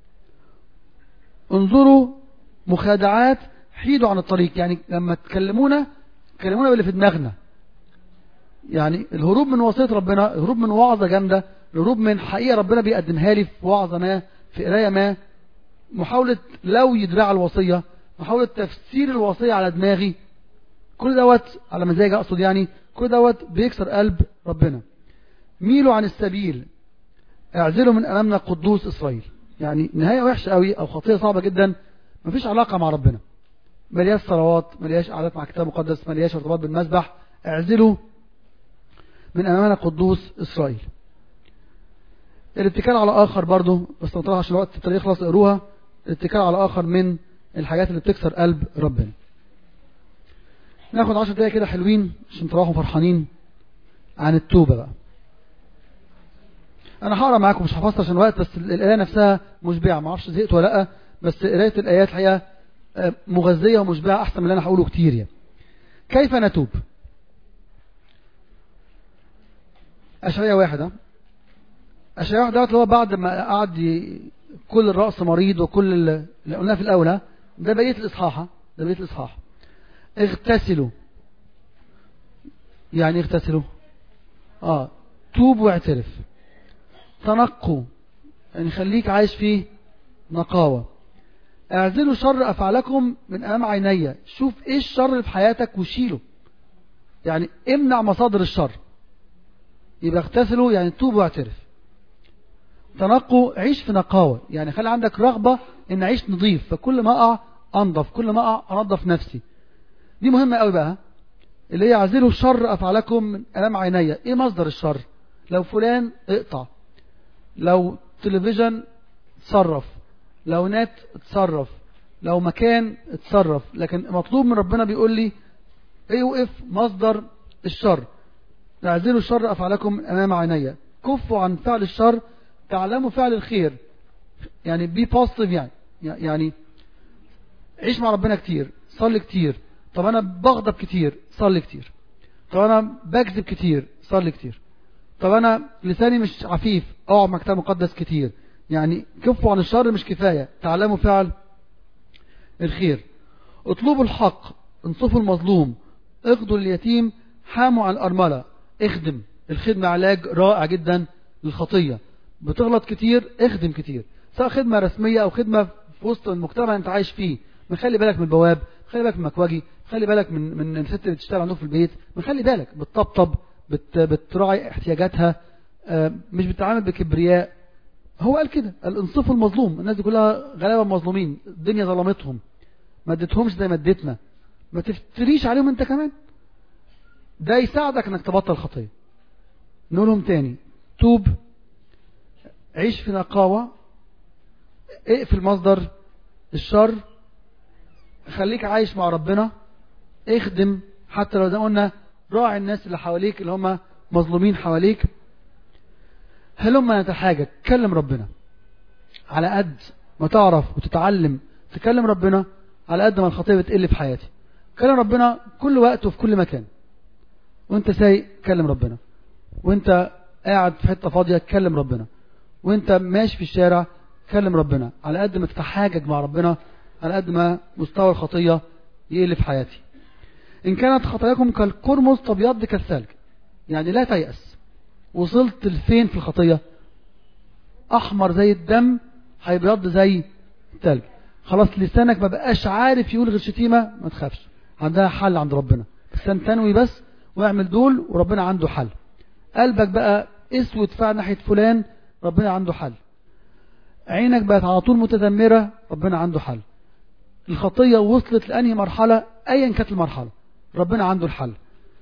انظروا مخادعات، حيدوا عن الطريق. يعني لما تكلمونا كلمونا باللي في دماغنا. يعني الهروب من وصية ربنا، الهروب من وعظة جامدة، الهروب من حقيقة ربنا بيقدمها لي في وعظة ما، في قراية ما، محاولة لو يدرع الوصية، محاولة تفسير الوصية على دماغي، كل دوت على مزاجي أقصد. يعني كل دوت بيكسر قلب ربنا. ميلوا عن السبيل، اعزلوا من أمامنا قدوس إسرائيل. يعني نهاية وحشة قوي أو خطية صعبة جدا. مفيش علاقة مع ربنا، ملياش صلوات، ملياش قعدات مع كتاب مقدس، ملياش ارتباط بالمسبح. اعزلوا من أمامنا قدوس إسرائيل. الاتكال على آخر برضو، بس نطلع عشان الوقت الطريق يخلص اقروها. الاتكال على آخر من الحاجات اللي بتكسر قلب ربنا. ناخد 10 دقايق كده حلوين عشان تروحوا فرحانين عن التوبة بقى. انا هقرا معاكم، مش هفسر عشان الوقت، بس الآية نفسها مشبعة. ما اعرفش زهقت ولا لا، بس قراية الآيات الحقيقة مغذية ومشبعة احسن من اللي انا هقوله كتير. يعني كيف نتوب؟ أشعياء 1. أشعياء 1 اللي هو بعد ما قعد كل الرأس مريض وكل اللي قلناه في الأول. ده بقية الإصحاح، ده بقية الإصحاح. اغتسلوا. يعني اغتسلوا توب واعترف. تنقوا، يعني خليك عايش فيه نقاوة. اعزلوا شر أفعالكم من أمام عيني. شوف ايه الشر اللي في حياتك وشيله، يعني امنع مصادر الشر. يبقى اغتسلوا يعني توب واعترف. تنقوا، عيش في نقاوة، يعني خلي عندك رغبة ان عيش نظيف، فكل ما اقع انضف، كل ما اقع انضف نفسي. دي مهمة قوي بقى، اللي هي اعزلوا الشر افعالكم من امام عيني. ايه مصدر الشر؟ لو فلان اقطع، لو تلفزيون اتصرف، لو نت اتصرف، لو مكان اتصرف. لكن مطلوب من ربنا بيقول لي ايه؟ وقف مصدر الشر. اعزلوا الشر افعالكم من امام عيني. كفوا عن فعل الشر، تعلموا فعل الخير. يعني بي بوزيتيف، يعني عيش مع ربنا كتير، صلي كتير. طب انا بغضب كتير، صلي كتير. طب انا بكذب كتير، صلي كتير. طب انا لساني مش عفيف، اقعد مع كتاب مقدس كتير. يعني كفوا عن الشر مش كفاية، تعلموا فعل الخير. اطلبوا الحق، انصفوا المظلوم، اقضوا اليتيم، حاموا على الأرملة. اخدم. الخدمة علاج رائع جدا للخطية. بتغلط كتير، اخدم كتير، سواء خدمة رسمية أو خدمة في وسط المجتمع أنت عايش فيه. خلي بالك من البواب، خلي بالك من المكواجي، خلي بالك من الست اللي بتشتغل عندك في البيت، خلي بالك بتطبطب، بتراعي احتياجاتها، مش بتتعامل بكبرياء. هو قال كده، الانصفوا المظلوم. الناس دي كلها غلابة مظلومين، الدنيا ظلمتهم، ما اديتهمش زي ما اديتنا، ما تفتريش عليهم انت كمان. ده يساعدك انك تبطل خطية. نقولهم تاني: توب، عيش في نقاوة، اقفل مصدر الشر، خليك عايش مع ربنا، اخدم حتى لو زي ما قلنا، راعي الناس اللي حواليك اللي هم مظلومين حواليك. هلما نتحاجج، كلم ربنا. على قد ما تعرف وتتعلم تكلم ربنا، على قد ما الخطية بتقل في حياتي. كلم ربنا كل وقت وفي كل مكان. وانت سايق كلم ربنا، وانت قاعد في حتة فاضية كلم ربنا، وانت ماشي في الشارع كلم ربنا. على قد ما تتحاجج مع ربنا، على قد ما مستوى الخطية يقل في حياتي. إن كانت خطاياكم كالقرمز تبيض كالثلج. يعني لا تيأس. وصلت لفين في الخطية؟ أحمر زي الدم، هيبيض زي الثلج. خلاص لسانك ما بقاش عارف يقول غير شتيمة، ما تخافش، عندها حل عند ربنا. بس تنوي بس واعمل دول وربنا عنده حل. قلبك بقى اسود فعلا ناحية فلان، ربنا عنده حل. عينك بقت على طول متذمرة، ربنا عنده حل. الخطية وصلت لأنهي مرحلة، أيا كانت المرحلة، ربنا عنده الحل.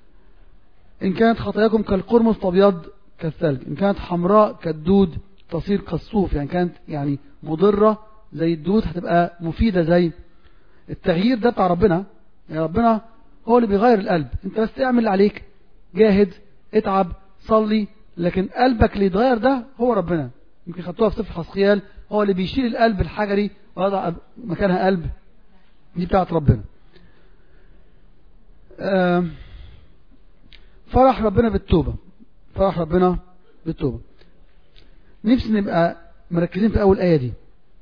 إن كانت خطاياكم كالقرمز تبيض كالثلج، إن كانت حمراء كالدود تصير كالصوف. يعني كانت مضرة زي الدود هتبقى مفيدة زي التغيير. ده بتاع ربنا. يعني ربنا هو اللي بيغير القلب، انت بس اعمل اللي عليك، جاهد، اتعب، صلي، لكن قلبك اللي يتغير ده هو ربنا. يمكن خدتوها في سفر حسقيال، هو اللي بيشيل القلب الحجري ويضع مكانها قلب. دي بتاعت ربنا. فرح ربنا بالتوبة. فرح ربنا بالتوبة. نفسي نبقى مركزين في أول آية دي.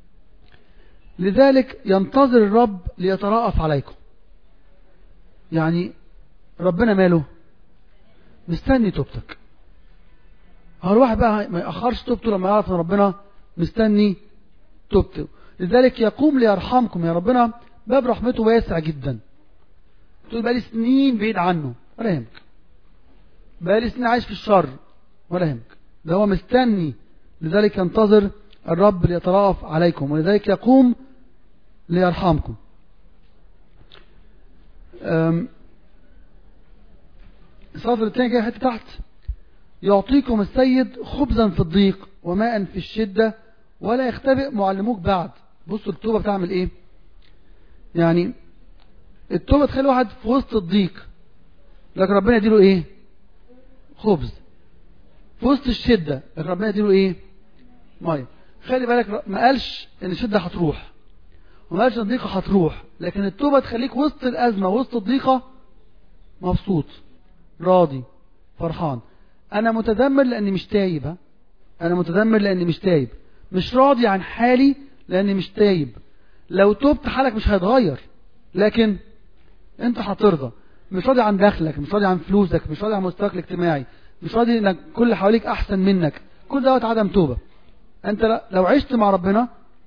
لذلك ينتظر الرب ليترأف عليكم. يعني ربنا ماله؟ مستني توبتك. هو الواحد بقى ما يأخرش توبته لما يعرف ان ربنا مستني توبته. لذلك يقوم ليرحمكم. يا ربنا باب رحمته واسع جدا. تقول بقالي سنين بعيد عنه، ولا يهمك. بقالي سنين عايش في الشر، ولا يهمك. ده هو مستني. لذلك ينتظر الرب ليترأف عليكم، ولذلك يقوم ليرحمكم. السطر الثاني كده حتة تحت: يعطيكم السيد خبزا في الضيق وماء في الشدة ولا يختبئ معلموك بعد. بصوا التوبة بتعمل ايه؟ يعني التوبة تخلي واحد في وسط الضيق، لكن ربنا يديله ايه؟ خبز. في وسط الشدة، لكن ربنا يديله ايه؟ مية. خلي بالك ما قالش ان الشدة هتروح، وما قالش ان الضيقة هتروح، لكن التوبة تخليك وسط الأزمة وسط الضيقة مبسوط، راضي، فرحان. أنا متذمر لأني مش تايب. أنا متذمر لأني مش تايب، مش راضي عن حالي لأني مش تايب. لو توبت حالك مش هيتغير، لكن أنت هترضى. مش راضي عن دخلك، مش راضي عن فلوسك، مش راضي عن مستواك الاجتماعي، مش راضي إنك كل اللي حواليك أحسن منك. كل دوت عدم توبة. أنت لو عشت مع ربنا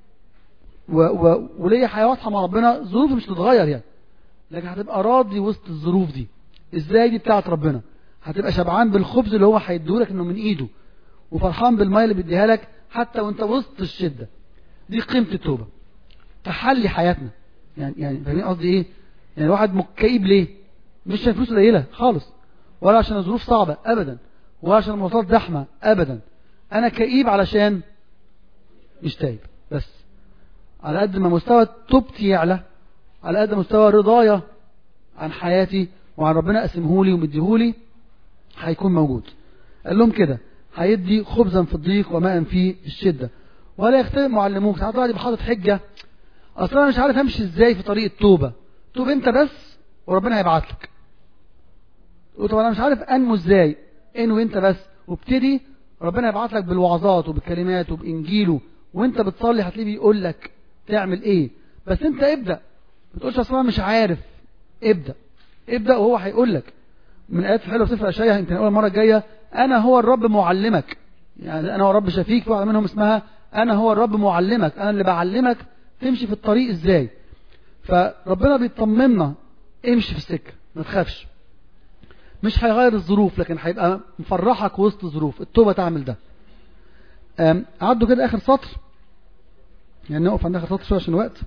وليا حياة واضحة مع ربنا، ظروفي مش تتغير يعني، لكن هتبقى راضي وسط الظروف دي. ازاي؟ دي بتاعت ربنا. هتبقى شبعان بالخبز اللي هو هيديهولك انه من ايده، وفرحان بالميه اللي بيديها لك حتى وانت وسط الشده. دي قيمه التوبه، تحلي حياتنا. يعني فاهمين قصدي ايه؟ يعني الواحد مكئب ليه؟ مش عشان فلوس قليله خالص، ولا عشان الظروف صعبه ابدا، ولا عشان المواصلات زحمه ابدا. انا كئيب علشان مش تايب. بس على قد ما مستوى توبتي يعلى، على قد مستوى رضايا عن حياتي وعن ربنا قسمهولي ومديهولي هيكون موجود. قال لهم كده: هيدي خبزا في الضيق وماء في الشدة ولا يختبئ معلموك. ساعات واحد يبقى حاطط حجة: اصل انا مش عارف امشي ازاي في طريق التوبة. توب انت بس وربنا هيبعت لك. طب انا مش عارف انمو ازاي. انوي انت بس وابتدي، ربنا يبعت لك بالوعظات وبالكلمات وبانجيله، وانت بتصلي هتلاقيه بيقول لك تعمل ايه. بس انت ابدأ. ما تقولش اصل انا مش عارف. ابدأ وهو هيقول لك من آيات الحلوة في سفر أشعياء، يمكن أول مرة الجاية، أنا هو الرب معلمك. يعني أنا هو الرب شفيك، في واحدة منهم اسمها أنا هو الرب معلمك، أنا اللي بعلمك تمشي في الطريق إزاي. فربنا بيطمنا امشي في السكة ما تخافش. مش هيغير الظروف لكن هيبقى مفرحك وسط الظروف. التوبة تعمل ده. عدوا كده آخر سطر، يعني نقف عند آخر سطر شوية عشان وقت.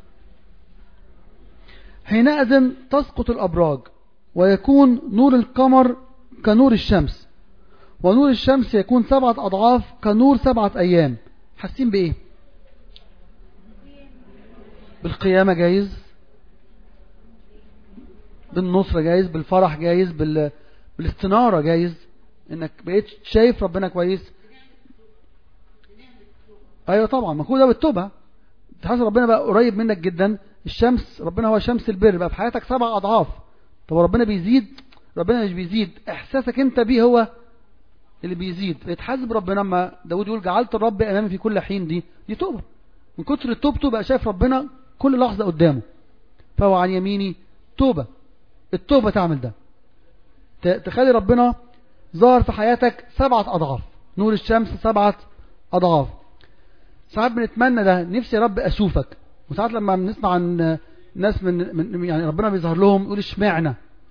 حينئذ تسقط الأبراج ويكون نور القمر كنور الشمس، ونور الشمس يكون 7 أضعاف كنور 7 أيام. حاسين بإيه؟ بالقيامة جايز، بالنصرة جايز، بالفرح جايز، بالاستنارة جايز، انك بقيت شايف ربنا كويس. ايوه طبعا، ما هو ده بالتوبة تحس ربنا بقى قريب منك جدا. الشمس، ربنا هو شمس البر، بقى في حياتك 7 أضعاف. طب ربنا بيزيد؟ ربنا مش بيزيد، احساسك انت بيه هو اللي بيزيد. بيتحاسب ربنا لما داود يقول جعلت الرب امامي في كل حين. دي توبة. من كتر توبته بقى شايف ربنا كل لحظة قدامه. فهو عن يميني توبة. التوبة تعمل ده، تخلي ربنا ظاهر في حياتك 7 أضعاف، نور الشمس 7 أضعاف. ساعات بنتمنى ده، نفسي يا رب أشوفك. وساعات لما بنسمع عن ناس من يعني ربنا بيظهر لهم يقول اشمعنى.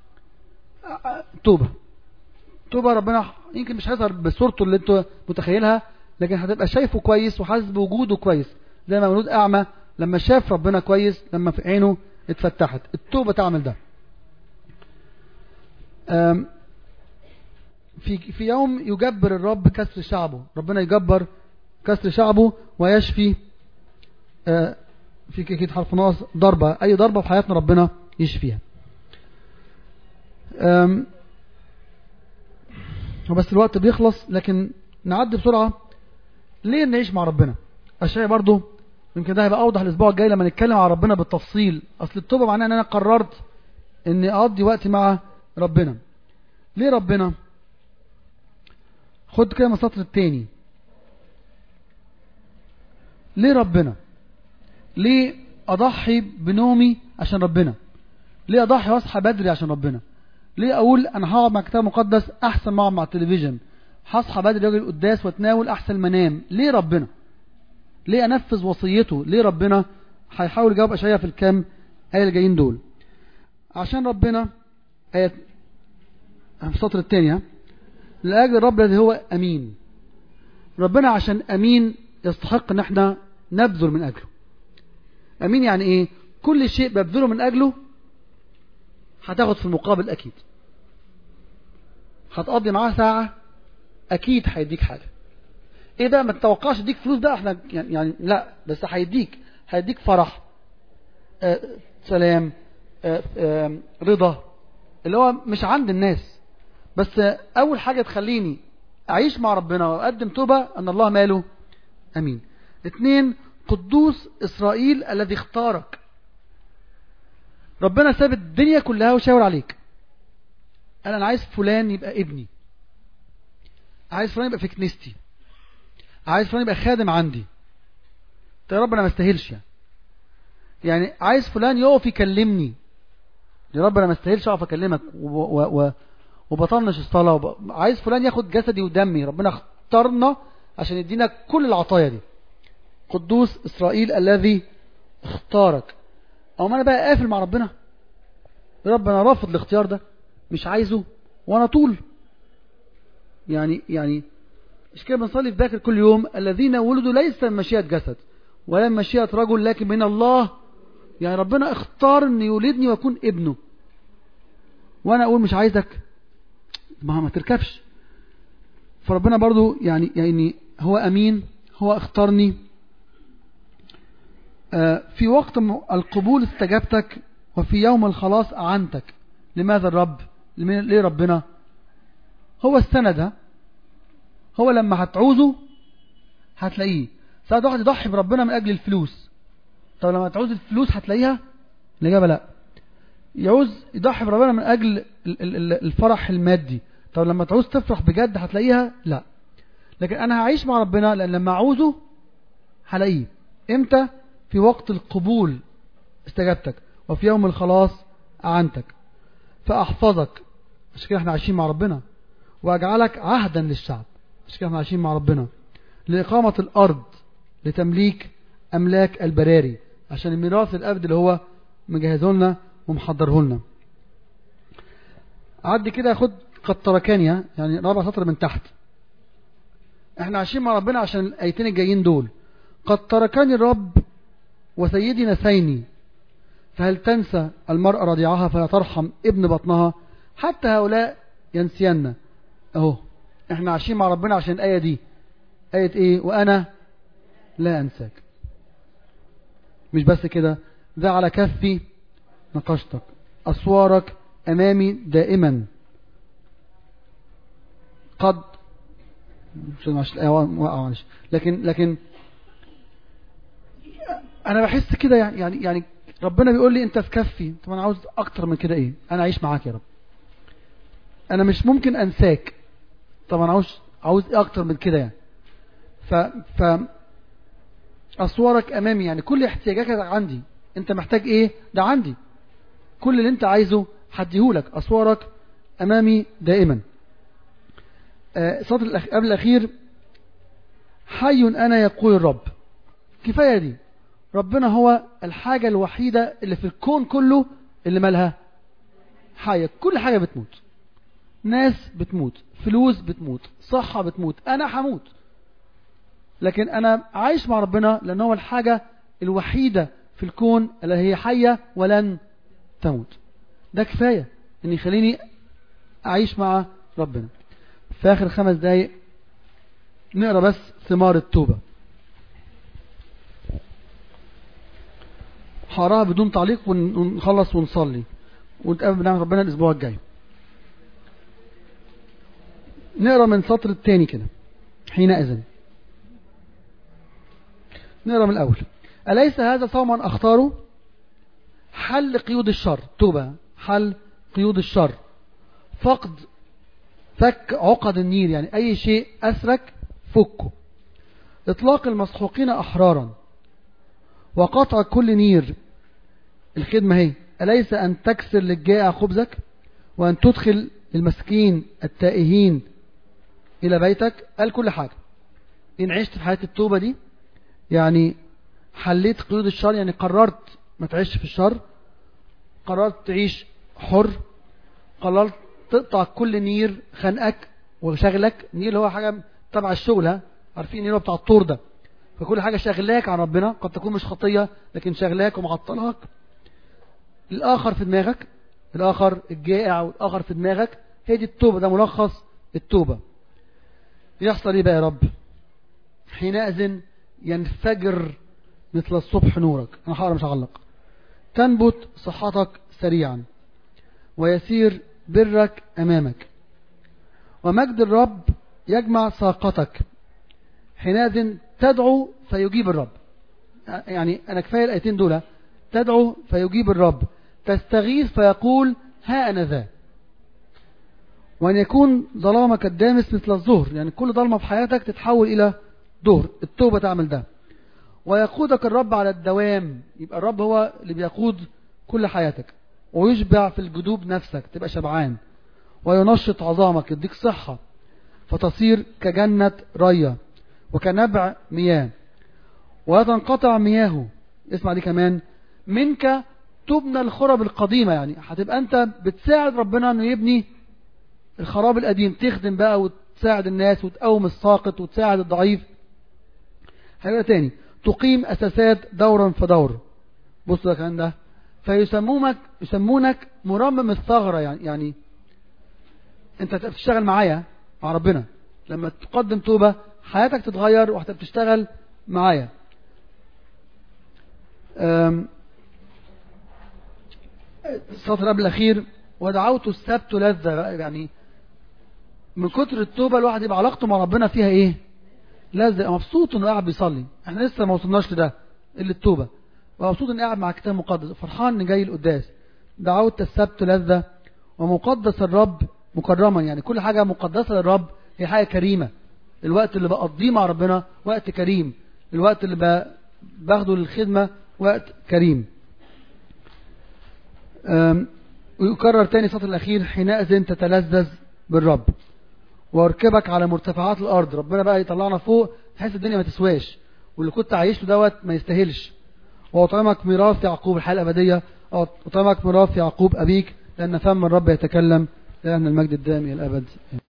توبة ربنا يمكن مش هيظهر بصورته اللي انت متخيلها، لكن هتبقى شايفه كويس وحاسس بوجوده كويس، زي ما مولود أعمى لما شاف ربنا كويس، لما في عينه اتفتحت. التوبة تعمل ده. في يوم يجبر الرب كسر شعبه. ربنا يجبر كسر شعبه ويشفي. في كيكيد حرف ناقص ضربة، أي ضربة في حياتنا ربنا يشفيها. وبس الوقت بيخلص، لكن نعدي بسرعة. ليه نعيش مع ربنا؟ أشياء برضو يمكن ده هيبقى أوضح الأسبوع الجاي لما نتكلم عن ربنا بالتفصيل. أصل التوبة معناها أن أنا قررت أني أقضي وقتي مع ربنا. ليه ربنا؟ خد كده من السطر التاني. ليه ربنا؟ ليه أضحي بنومي عشان ربنا؟ ليه أضحي وأصحى بدري عشان ربنا؟ ليه أقول أنا هقعد مع كتاب مقدس أحسن ما أقعد مع التلفزيون؟ هصحى بدري أجي القداس وأتناول أحسن ما أنام. ليه ربنا؟ ليه أنفذ وصيته؟ ليه ربنا؟ هيحاول يجاوب أشعياء في الكام آية اللي جايين دول. عشان ربنا، آية في السطر الثاني، لأجل الرب الذي هو أمين. ربنا عشان أمين يستحق ان احنا نبذل من أجله. أمين يعني إيه؟ كل شيء ببذله من أجله هتاخد في المقابل أكيد. هتقضي معاه ساعة أكيد هيديك حاجة. إيه بقى؟ ما تتوقعش يديك فلوس، ده احنا يعني لا، بس هيديك فرح، سلام، رضا اللي هو مش عند الناس. بس أول حاجة تخليني أعيش مع ربنا وأقدم توبة أن الله ماله أمين. 2 قدوس إسرائيل الذي اختارك. ربنا ساب الدنيا كلها وشاور عليك. أنا عايز فلان يبقى ابني، عايز فلان يبقى في كنيستي، عايز فلان يبقى خادم عندي. يا رب أنا ما استاهلش يعني عايز فلان يقف يكلمني. يا رب أنا ما استاهلش أقف أكلمك وبطنش الصلاة. عايز فلان ياخد جسدي ودمي. ربنا اختارنا عشان يدينا كل العطايا دي. قدوس إسرائيل الذي اختارك. أو ما أنا بقى قافل مع ربنا، يا رب أنا رافض الاختيار ده، مش عايزه، وأنا طول يعني مش كده بنصلي في ذاكر كل يوم الذين ولدوا ليس من مشيئة جسد ولا من مشيئة رجل لكن من الله. يعني ربنا اختار أن يولدني وأكون ابنه، وأنا أقول مش عايزك، ما تركبش. فربنا برضو يعني هو أمين، هو اختارني. في وقت القبول استجابتك، وفي يوم الخلاص أعنتك. لماذا الرب؟ ليه ربنا؟ هو السند. هو لما هتعوزه هتلاقيه. ساعات واحد يضحي بربنا من أجل الفلوس. طب لما تعوز الفلوس هتلاقيها؟ الإجابة لا. يعوز يضحي بربنا من أجل الفرح المادي. طب لما تعوز تفرح بجد هتلاقيها؟ لا. لكن أنا هعيش مع ربنا لأن لما أعوزه هلاقيه. إمتى؟ في وقت القبول استجابتك، وفي يوم الخلاص أعنتك. فأحفظك، عشان كده احنا عايشين مع ربنا، وأجعلك عهدا للشعب، عشان كده احنا عايشين مع ربنا، لإقامة الأرض، لتمليك أملاك البراري، عشان الميراث الأبد اللي هو مجهزه لنا ومحضره لنا. عدي كده خد قد تركني، يعني رابع سطر من تحت. احنا عايشين مع ربنا عشان الآيتين الجايين دول. قد تركني الرب وسيدي نسيني، فهل تنسى المرأة رضيعها فلا ترحم ابن بطنها؟ حتى هؤلاء ينسينا. اهو احنا عايشين مع ربنا عشان الآية دي. آية ايه؟ وأنا لا أنساك. مش بس كده، ذا على كفي نقشتك، أسوارك أمامي دائما. قد لكن أنا بحس كده يعني ربنا بيقول لي أنت في كفي. طب أنا عاوز أكتر من كده. إيه؟ أنا أعيش معاك يا رب، أنا مش ممكن أنساك. طب أنا عاوز إيه أكتر من كده يعني. أسوارك أمامي، يعني كل احتياجاتك عندي. أنت محتاج إيه؟ ده عندي. كل اللي أنت عايزه هديهولك. أسوارك أمامي دائما. سطر قبل الأخير، حي أنا يقول الرب. كفاية دي. ربنا هو الحاجة الوحيدة اللي في الكون كله اللي مالها حية. كل حاجة بتموت، ناس بتموت، فلوس بتموت، صحة بتموت، أنا هموت، لكن أنا عايش مع ربنا لأن هو الحاجة الوحيدة في الكون اللي هي حية ولن تموت. ده كفاية أن يخليني أعيش مع ربنا. في آخر 5 دقايق نقرأ بس ثمار التوبة. هقراها بدون تعليق ونخلص ونصلي ونتقابل بنعمة ربنا الأسبوع الجاي. نقرأ من سطر الثاني كده. حينئذ نقرأ من الأول. أليس هذا صوما أختاره؟ حل قيود الشر. توبة، حل قيود الشر، فك عقد النير، يعني أي شيء أسرك فكه، إطلاق المسحوقين أحرارا، وقطع كل نير. الخدمة هي أليس أن تكسر للجائع خبزك، وأن تدخل المسكين التائهين إلى بيتك. قال كل حاجة. إن عشت في حياة التوبة دي يعني حليت قيود الشر، يعني قررت ما تعيش في الشر، قررت تعيش حر، قررت تقطع كل نير خنقك وشغلك. نير اللي هو حاجة تبع الشغل، عارفين النير بتاع الطور ده. فكل حاجة شغلاك عن ربنا، قد تكون مش خطية لكن شغلاك ومعطلك. الآخر في دماغك، الآخر الجائع والآخر في دماغك. هي دي التوبة، ده ملخص التوبة. يحصل ايه بقى يا رب؟ حينئذ ينفجر مثل الصبح نورك. انا هقرا مش هعلق. تنبت صحتك سريعا، ويسير برك امامك، ومجد الرب يجمع ساقتك. حينئذ تدعو فيجيب الرب. يعني انا كفايه الايتين دول. تدعو فيجيب الرب، تستغيث فيقول ها انا ذا. وأن يكون ظلامك الدامس مثل الظهر، يعني كل ظلمة في حياتك تتحول إلى ظهر. التوبة تعمل ده. ويقودك الرب على الدوام، يبقى الرب هو اللي بيقود كل حياتك. ويشبع في الجدوب نفسك، تبقى شبعان. وينشط عظامك، يديك صحة، فتصير كجنة رية وكنبع مياه، وتنقطع مياهه. اسمع دي كمان. منك تبنى الخرب القديمة، يعني هتبقى أنت بتساعد ربنا أنه يبني الخراب القديم، تخدم بقى وتساعد الناس وتقوم الساقط وتساعد الضعيف. حاجة تاني، تقيم أساسات دورا فدور. بص ده كان ده. يسمونك مرمم الثغرة، يعني انت بتشتغل معايا مع ربنا. لما تقدم توبة حياتك تتغير وهتبقى بتشتغل معايا. السطر قبل الأخير، ودعوت السبت لذة. يعني من كتر التوبة الواحد يبقى علاقته مع ربنا فيها ايه؟ لذة، مبسوط انه قاعد بيصلي. احنا لسه ما وصلناش لده اللي التوبة. ومبسوط انه قاعد مع كتاب مقدس، فرحان ان جاي القداس. دعوت السبت لذة، ومقدس الرب مكرما. يعني كل حاجة مقدسة للرب هي حاجة كريمة. الوقت اللي بقضيه مع ربنا وقت كريم، الوقت اللي باخده للخدمة وقت كريم. ويكرر تاني السطر الأخير: حينئذ تتلذذ بالرب واركبك على مرتفعات الأرض. ربنا بقى يطلعنا فوق تحس الدنيا ما تسواش، واللي كنت عايش له دوت ما يستاهلش. وأطعمك ميراث يعقوب، الحياة الأبدية. أطعمك ميراث يعقوب أبيك، لأن فم الرب يتكلم، لأن المجد الدائم إلى الأبد.